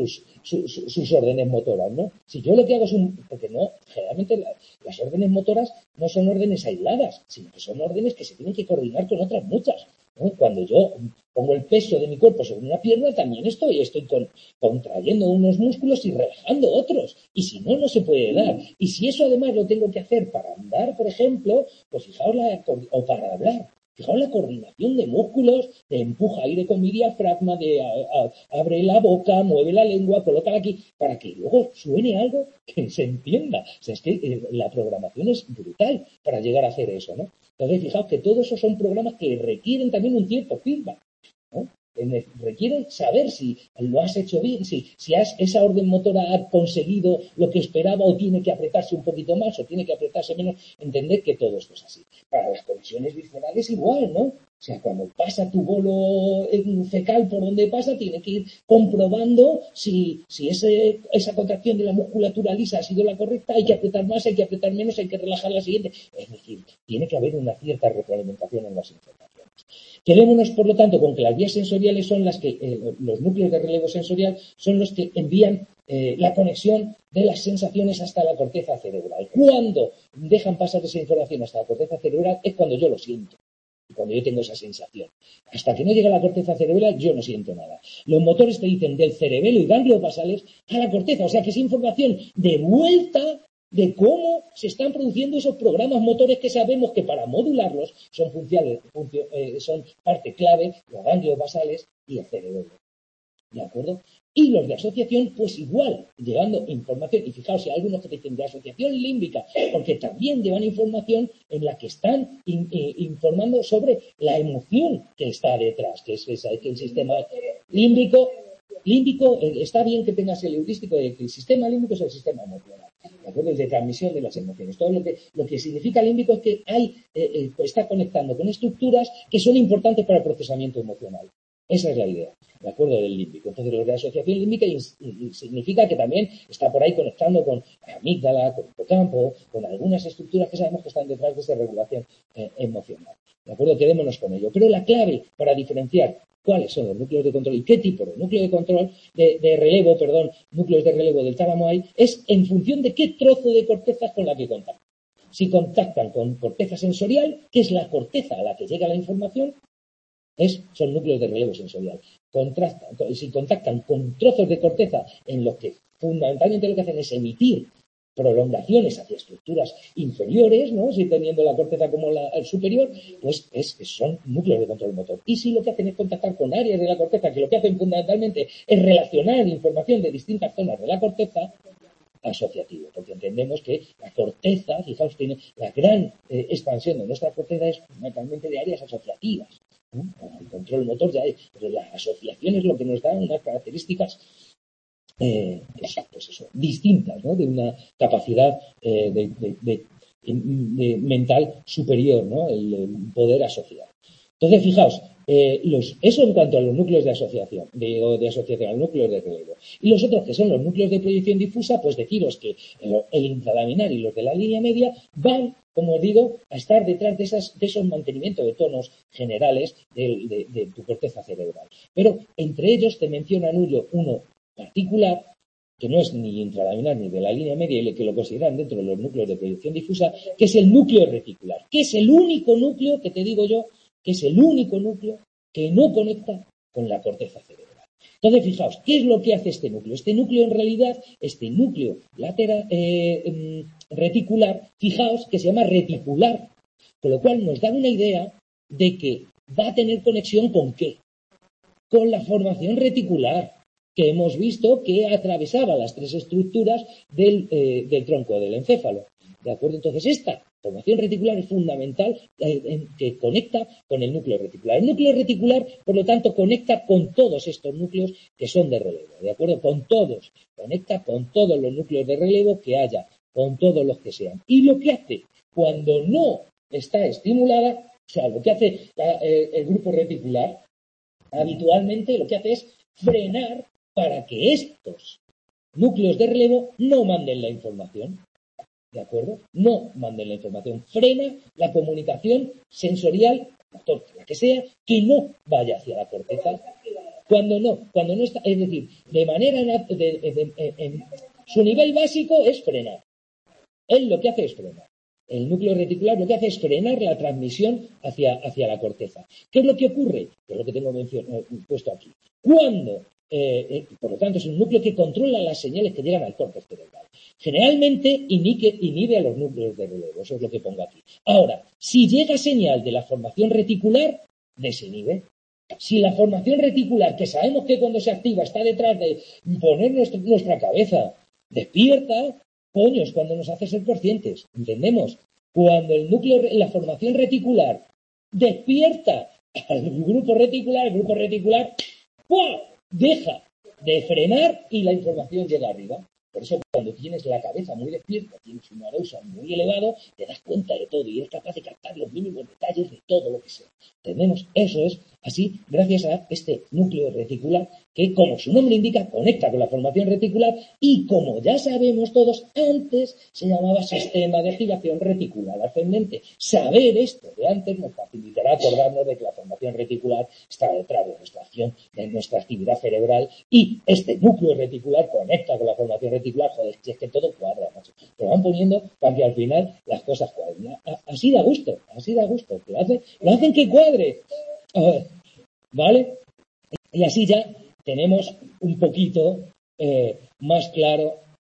sus órdenes motoras, ¿no? Si yo lo que hago es porque no, generalmente las órdenes motoras no son órdenes aisladas, sino que son órdenes que se tienen que coordinar con otras muchas, ¿no? Cuando yo pongo el peso de mi cuerpo sobre una pierna, también estoy contrayendo unos músculos y relajando otros. Y si no, no se puede dar. Y si eso además lo tengo que hacer para andar, por ejemplo, pues fijaos o para hablar. Fijaos la coordinación de músculos, de empuja aire con mi diafragma, de abre la boca, mueve la lengua, colócala aquí, para que luego suene algo que se entienda. O sea, es que la programación es brutal para llegar a hacer eso, ¿no? Entonces, fijaos que todos esos son programas que requieren también un cierto feedback, ¿no? Requieren saber si lo has hecho bien, si esa orden motora ha conseguido lo que esperaba o tiene que apretarse un poquito más o tiene que apretarse menos, entender que todo esto es así. Para las conexiones viscerales igual, ¿no? O sea, cuando pasa tu bolo fecal por donde pasa, tiene que ir comprobando si esa contracción de la musculatura lisa ha sido la correcta, hay que apretar más, hay que apretar menos, hay que relajar la siguiente. Es decir, tiene que haber una cierta retroalimentación en las informaciones. Quedémonos, por lo tanto, con que las vías sensoriales son las que, los núcleos de relevo sensorial son los que envían la conexión de las sensaciones hasta la corteza cerebral. Cuando dejan pasar esa información hasta la corteza cerebral es cuando yo lo siento, cuando yo tengo esa sensación. Hasta que no llega a la corteza cerebral yo no siento nada. Los motores te dicen del cerebelo y ganglios basales a la corteza, o sea que es información de vuelta de cómo se están produciendo esos programas motores que sabemos que para modularlos son son parte clave, los ganglios basales y el cerebelo. ¿De acuerdo? Y los de asociación, pues igual, llevando información. Y fijaos, si hay algunos que dicen de asociación límbica, porque también llevan información en la que están informando sobre la emoción que está detrás, que es que el sistema límbico, está bien que tengas el heurístico de que el sistema límbico es el sistema emocional. ¿De acuerdo? El de transmisión de las emociones. Todo lo que significa límbico es que está conectando con estructuras que son importantes para el procesamiento emocional. Esa es la idea, ¿de acuerdo? Del límbico. Entonces, lo de asociación límbica significa que también está por ahí conectando con la amígdala, con el hipocampo, con algunas estructuras que sabemos que están detrás de esa regulación emocional. ¿De acuerdo? Quedémonos con ello. Pero la clave para diferenciar cuáles son los núcleos de control y qué tipo de núcleo de control, núcleos de relevo del tálamo hay, es en función de qué trozo de corteza es con la que contactan. Si contactan con corteza sensorial, que es la corteza a la que llega la información, son núcleos de relevo sensorial. Si contactan con trozos de corteza en los que fundamentalmente lo que hacen es emitir prolongaciones hacia estructuras inferiores, ¿no? Si teniendo la corteza como el superior, pues son núcleos de control motor. Y si lo que hacen es contactar con áreas de la corteza, que lo que hacen fundamentalmente es relacionar información de distintas zonas de la corteza, asociativo, porque entendemos que la corteza, fijaos, tiene la gran expansión de nuestra corteza es fundamentalmente de áreas asociativas, ¿no? El control motor ya es, pero la asociación es lo que nos da unas características pues eso, distintas, ¿no? De una capacidad mental superior, ¿no? El poder asociar. Entonces, fijaos, eso en cuanto a los núcleos de asociación, de asociación, a los núcleos de relevo. Y los otros, que son los núcleos de proyección difusa, pues deciros que el intradaminar y los de la línea media van, como os digo, a estar detrás de esos mantenimientos de tonos generales de tu corteza cerebral. Pero entre ellos te mencionan uno particular, que no es ni intradaminar ni de la línea media y que lo consideran dentro de los núcleos de proyección difusa, que es el núcleo reticular, que es el único núcleo, que te digo yo, que es el único núcleo que no conecta con la corteza cerebral. Entonces, fijaos, ¿qué es lo que hace este núcleo? Este núcleo, en realidad, este núcleo reticular, fijaos que se llama reticular, con lo cual nos da una idea de que va a tener conexión ¿con qué? Con la formación reticular, que hemos visto que atravesaba las tres estructuras del tronco del encéfalo. ¿De acuerdo? Entonces, esta formación reticular es fundamental, que conecta con el núcleo reticular. El núcleo reticular, por lo tanto, conecta con todos estos núcleos que son de relevo. ¿De acuerdo? Con todos. Conecta con todos los núcleos de relevo que haya, con todos los que sean. Y lo que hace cuando no está estimulada, o sea, lo que hace el grupo reticular, habitualmente lo que hace es frenar para que estos núcleos de relevo no manden la información. ¿De acuerdo? No manden la información. Frena la comunicación sensorial, la que sea, que no vaya hacia la corteza. Cuando no está, es decir, de manera, su nivel básico es frenar. Él lo que hace es frenar. El núcleo reticular lo que hace es frenar la transmisión hacia la corteza. ¿Qué es lo que ocurre? Que es lo que tengo puesto aquí. Cuando, por lo tanto, es un núcleo que controla las señales que llegan al córtex cerebral. Generalmente inhibe a los núcleos de relevo, eso es lo que pongo aquí. Ahora, si llega señal de la formación reticular, desinhibe. Si la formación reticular, que sabemos que cuando se activa está detrás de poner nuestra cabeza despierta, coño, es cuando nos hace ser conscientes, ¿entendemos? Cuando la formación reticular despierta al grupo reticular, el grupo reticular ¡pua!, deja de frenar y la información llega arriba. Por eso, cuando tienes la cabeza muy despierta, tienes un arousal muy elevado, te das cuenta de todo y eres capaz de captar los mínimos detalles de todo lo que sea. ¿Entendemos? Eso es así gracias a este núcleo reticular que, como su nombre indica, conecta con la formación reticular y, como ya sabemos todos, antes se llamaba sistema de activación reticular ascendente. Saber esto de antes nos facilitará acordarnos de que la formación reticular está detrás de nuestra acción, de nuestra actividad cerebral, y este núcleo reticular conecta con la formación reticular. Joder, si es que todo cuadra, macho. Te van poniendo para que al final las cosas cuadren. Así da gusto, que lo hacen que cuadre. ¿Vale? Y así ya tenemos un poquito más claro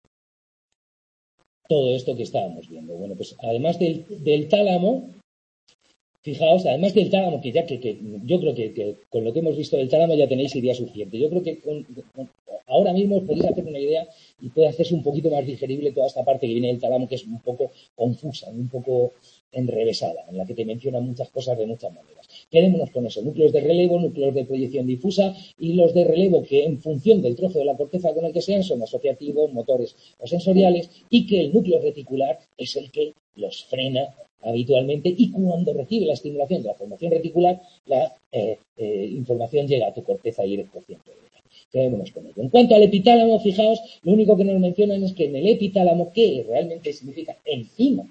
todo esto que estábamos viendo. Bueno, pues además del tálamo, fijaos, además del tálamo, que yo creo que con lo que hemos visto del tálamo ya tenéis idea suficiente. Yo creo que ahora mismo os podéis hacer una idea y puede hacerse un poquito más digerible toda esta parte que viene del tálamo, que es un poco confusa, un poco enrevesada, en la que te menciona muchas cosas de muchas maneras. Quedémonos con eso, núcleos de relevo, núcleos de proyección difusa y los de relevo que en función del trozo de la corteza con el que sean son asociativos, motores o sensoriales, y que el núcleo reticular es el que los frena habitualmente, y cuando recibe la estimulación de la formación reticular la información llega a tu corteza y eres consciente de ella. Quedémonos con ello. En cuanto al epitálamo, fijaos, lo único que nos mencionan es que en el epitálamo, que realmente significa encima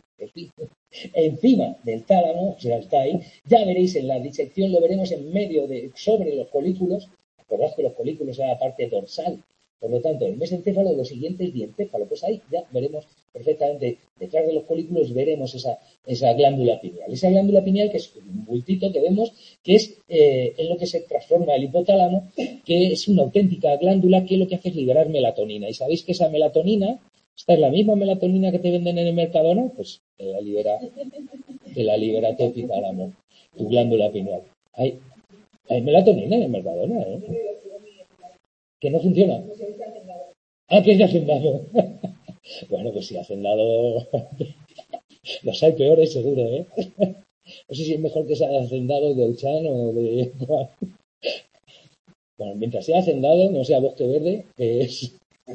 del tálamo, o sea, está ahí, ya veréis en la disección, lo veremos en medio sobre los colículos. Acordad que los colículos era la parte dorsal. Por lo tanto, el mesencéfalo, lo siguiente es diencéfalo. Pues ahí ya veremos perfectamente, detrás de los colículos veremos esa glándula pineal. Esa glándula pineal, que es un bultito que vemos, que es en lo que se transforma el hipotálamo, que es una auténtica glándula que lo que hace es liberar melatonina. Y sabéis que esa melatonina Esta es la misma melatonina que te venden en el Mercadona, pues te la libera tu epitálamo, tu glándula pineal. Hay melatonina en el Mercadona, ¿eh? Que no funciona. Ah, que es de hacendado. Bueno, pues si hacendado... Los hay peores, seguro, ¿eh? No sé si es mejor que sea de hacendado de Auchan o de... Bueno, mientras sea hacendado, no sea Bosque Verde, que es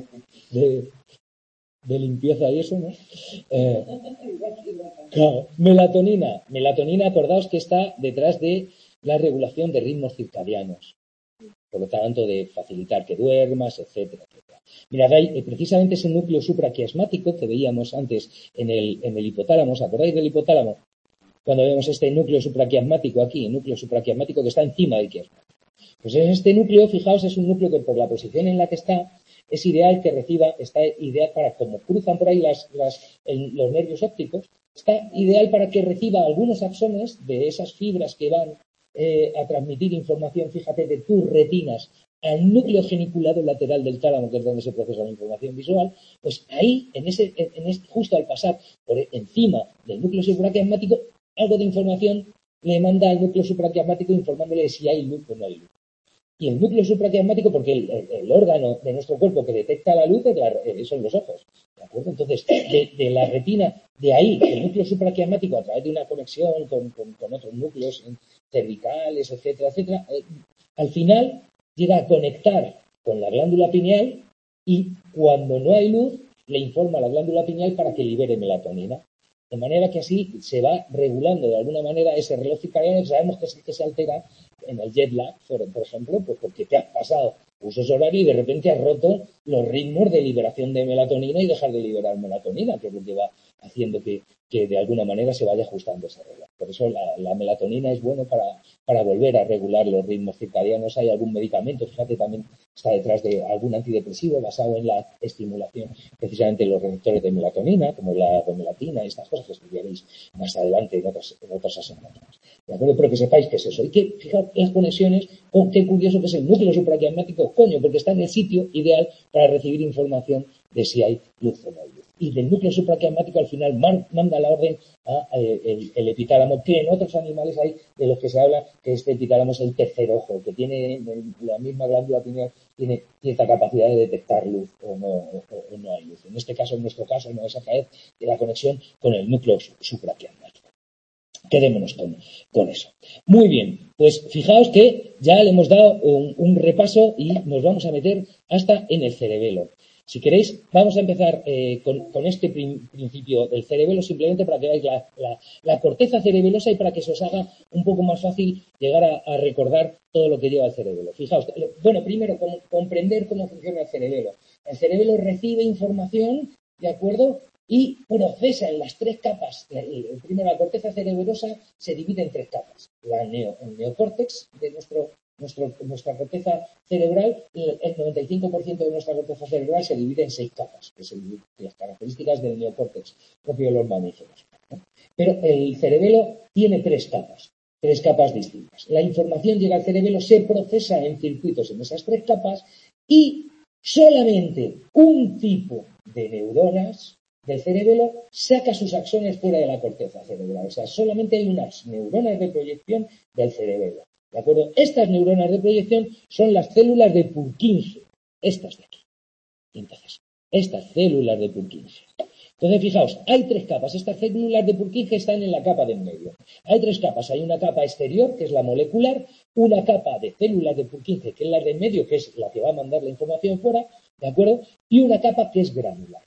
de limpieza y eso, ¿no? Claro, melatonina. Melatonina, acordaos que está detrás de la regulación de ritmos circadianos. Por lo tanto, de facilitar que duermas, etcétera, etcétera. Mirad, hay precisamente ese núcleo supraquiasmático que veíamos antes en el hipotálamo. ¿Os acordáis del hipotálamo? Cuando vemos este núcleo supraquiasmático aquí, el núcleo supraquiasmático que está encima del quiasma. Pues en este núcleo, fijaos, es un núcleo que por la posición en la que está, es ideal que reciba, está ideal para, como cruzan por ahí los nervios ópticos, está ideal para que reciba algunos axones de esas fibras que van a transmitir información, fíjate, de tus retinas al núcleo geniculado lateral del tálamo, que es donde se procesa la información visual, pues ahí, justo al pasar por encima del núcleo supraquiasmático, algo de información le manda al núcleo supraquiasmático informándole si hay luz o no hay luz. Y el núcleo supraquiasmático, porque el órgano de nuestro cuerpo que detecta la luz son los ojos, ¿de acuerdo? Entonces, de la retina, de ahí, el núcleo supraquiasmático, a través de una conexión con otros núcleos cervicales, etcétera, etcétera, al final llega a conectar con la glándula pineal y cuando no hay luz, le informa a la glándula pineal para que libere melatonina. De manera que así se va regulando de alguna manera ese reloj circadiano que sabemos que es el que se altera en el jet lag, por ejemplo, pues porque te has pasado usos horarios y de repente has roto los ritmos de liberación de melatonina y dejar de liberar melatonina, que es lo que va haciendo que de alguna manera se vaya ajustando ese reloj. Por eso la melatonina es bueno para volver a regular los ritmos circadianos. Hay algún medicamento, fíjate, también está detrás de algún antidepresivo basado en la estimulación precisamente de los receptores de melatonina, como la bromelatina y estas cosas que estudiaréis más adelante en otras asignaturas. ¿De acuerdo? Pero que sepáis que es eso. Y que, fijaos, las conexiones, qué curioso que es el núcleo supraquiasmático, porque está en el sitio ideal para recibir información de si hay luz o no hay luz. Y del núcleo supraquiasmático al final manda la orden el epitálamo, que en otros animales hay de los que se habla que este epitálamo es el tercer ojo, que tiene la misma glándula pineal, tiene cierta capacidad de detectar luz o no hay luz. En este caso, en nuestro caso, no es a través de la conexión con el núcleo supraquiasmático. Quedémonos con eso. Muy bien, pues fijaos que ya le hemos dado un repaso y nos vamos a meter hasta en el cerebelo. Si queréis, vamos a empezar con este principio del cerebelo, simplemente para que veáis la corteza cerebelosa y para que se os haga un poco más fácil llegar a recordar todo lo que lleva el cerebelo. Fijaos, bueno, primero, comprender cómo funciona el cerebelo. El cerebelo recibe información, ¿de acuerdo?, y procesa en las tres capas. Primero, la corteza cerebelosa se divide en tres capas. El neocórtex de nuestra corteza cerebral, el 95% de nuestra corteza cerebral se divide en 6 capas, que son las características del neocórtex propio de los mamíferos. Pero el cerebelo tiene tres capas distintas. La información llega al cerebelo, se procesa en circuitos en esas tres capas y solamente un tipo de neuronas del cerebelo saca sus axones fuera de la corteza cerebral. O sea, solamente hay unas neuronas de proyección del cerebelo. ¿De acuerdo? Estas neuronas de proyección son las células de Purkinje. Estas de aquí. Entonces, estas células de Purkinje. Entonces, fijaos, hay tres capas. Estas células de Purkinje están en la capa de en medio. Hay tres capas. Hay una capa exterior, que es la molecular, una capa de células de Purkinje, que es la de en medio, que es la que va a mandar la información fuera, ¿de acuerdo? Y una capa que es granular.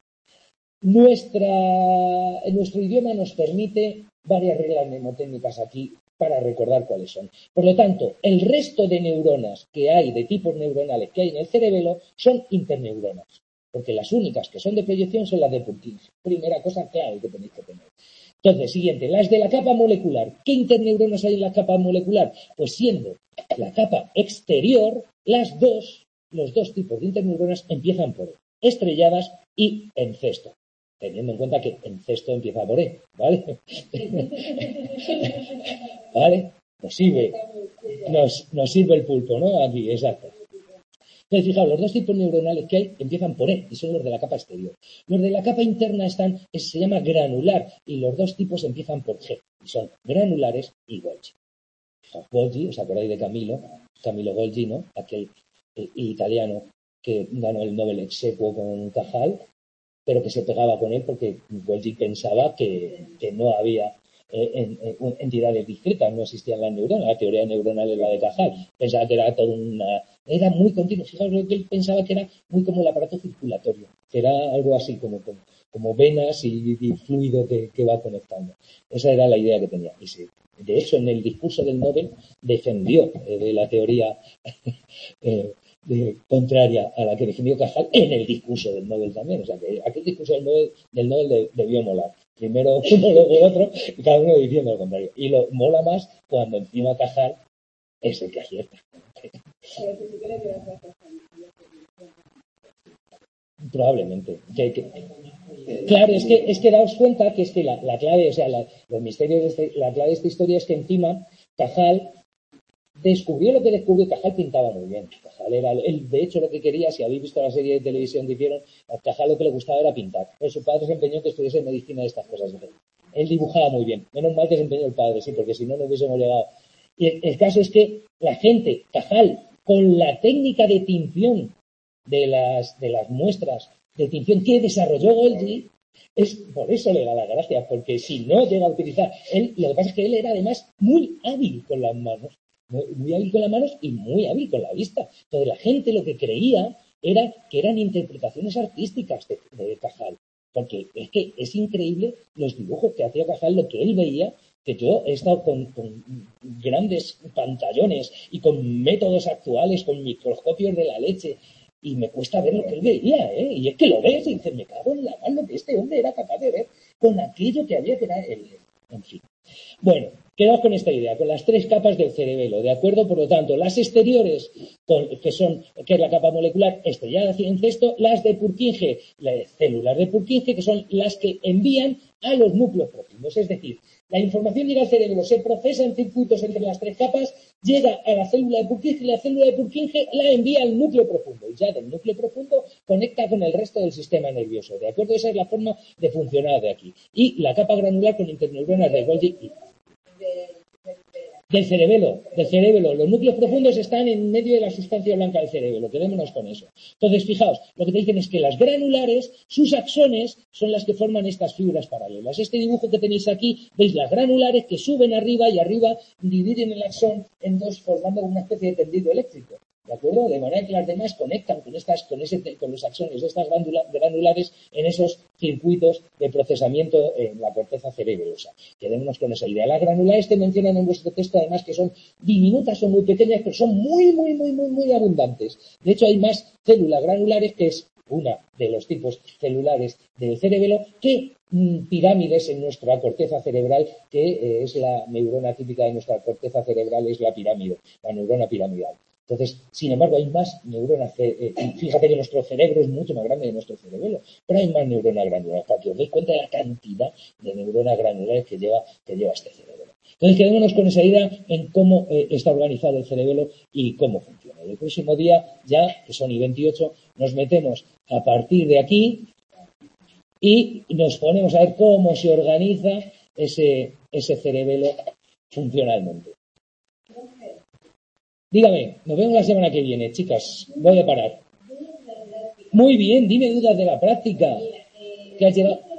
Nuestro idioma nos permite varias reglas mnemotécnicas aquí para recordar cuáles son. Por lo tanto, el resto de neuronas que hay, de tipos neuronales que hay en el cerebelo, son interneuronas, porque las únicas que son de proyección son las de Purkinje. Primera cosa clave que tenéis que tener. Entonces, siguiente, las de la capa molecular. ¿Qué interneuronas hay en la capa molecular? Pues siendo la capa exterior, los dos tipos de interneuronas empiezan por E, estrelladas y en cesto. Teniendo en cuenta que en cesto empieza por E, ¿vale? ¿Vale? Nos sirve el pulpo, ¿no? Aquí, exacto. Entonces, fijaos, los dos tipos neuronales que hay empiezan por E y son los de la capa exterior. Los de la capa interna se llama granular y los dos tipos empiezan por G y son granulares y Golgi. Fijaos, Golgi, ¿os acordáis de Camillo Golgi, ¿no? Aquel italiano que ganó el Nobel ex aequo con Cajal, pero que se pegaba con él porque Golgi pensaba que no había entidades discretas, no existían las neuronas, la teoría neuronal es la de Cajal, pensaba que era toda era muy continuo, fijaos lo que él pensaba que era muy como el aparato circulatorio, que era algo así como venas y fluido que va conectando. Esa era la idea que tenía. Y de hecho, en el discurso del Nobel defendió de la teoría contraria a la que defendió Cajal en el discurso del Nobel también. O sea, que aquel discurso del Nobel debió molar. Primero uno, luego el otro, y cada uno diciendo lo contrario. Y lo mola más cuando encima Cajal es el que acierta. Probablemente. Claro, es que daos cuenta que es que la clave, o sea, los misterios la clave de esta historia es que encima Cajal descubrió lo que descubrió. Cajal pintaba muy bien. Cajal era, él, de hecho, lo que quería, si habéis visto la serie de televisión que hicieron, a Cajal lo que le gustaba era pintar. Pues su padre se empeñó que estudiase medicina de estas cosas. Él dibujaba muy bien. Menos mal que se empeñó el padre, sí, porque si no, no hubiésemos llegado. Y el caso es que la gente, Cajal, con la técnica de tinción de las muestras de tinción que desarrolló Golgi, por eso le da la gracia, porque si no llega a utilizar, lo que pasa es que él era además muy hábil con las manos. Muy hábil con las manos y muy hábil con la vista. Entonces la gente lo que creía era que eran interpretaciones artísticas de Cajal. Porque es que es increíble los dibujos que hacía Cajal, lo que él veía, que yo he estado con grandes pantallones y con métodos actuales, con microscopios de la leche, y me cuesta ver lo que él veía, ¿eh? Y es que lo ves y dices, me cago en la mano que este hombre era capaz de ver con aquello que había que dar en fin. Bueno, quedaos con esta idea, con las tres capas del cerebelo, ¿de acuerdo? Por lo tanto, las exteriores, que es la capa molecular estrellada en cesto, las de Purkinje, las células de Purkinje, que son las que envían a los núcleos profundos. Es decir, la información llega al cerebro, se procesa en circuitos entre las tres capas, llega a la célula de Purkinje y la célula de Purkinje la envía al núcleo profundo. Y ya del núcleo profundo conecta con el resto del sistema nervioso. ¿De acuerdo? Esa es la forma de funcionar de aquí. Y la capa granular con interneuronas de Golgi del cerebelo. Los núcleos profundos están en medio de la sustancia blanca del cerebelo. Quedémonos con eso. Entonces, fijaos, lo que te dicen es que las granulares, sus axones, son las que forman estas fibras paralelas. Este dibujo que tenéis aquí, veis las granulares que suben arriba y arriba dividen el axón en dos, formando una especie de tendido eléctrico. ¿De acuerdo? De manera que las demás conectan con los axones de estas granulares en esos circuitos de procesamiento en la corteza cerebelosa. Quedémonos con esa idea. Las granulares te mencionan en vuestro texto además que son diminutas, son muy pequeñas, pero son muy, muy, muy, muy, muy abundantes. De hecho, hay más células granulares, que es una de los tipos celulares del cerebelo, que pirámides en nuestra corteza cerebral, que es la neurona típica de nuestra corteza cerebral, es la pirámide, la neurona piramidal. Entonces, sin embargo, hay más neuronas. Fíjate que nuestro cerebro es mucho más grande que nuestro cerebelo, pero hay más neuronas granulares, para que os deis cuenta de la cantidad de neuronas granulares que lleva este cerebro. Entonces, quedémonos con esa idea en cómo está organizado el cerebelo y cómo funciona. Y el próximo día, ya, que son I28, nos metemos a partir de aquí y nos ponemos a ver cómo se organiza ese cerebelo funcionalmente. Dígame, nos vemos la semana que viene, chicas. Voy a parar. Muy bien, dime dudas de la práctica. ¿Qué has llegado?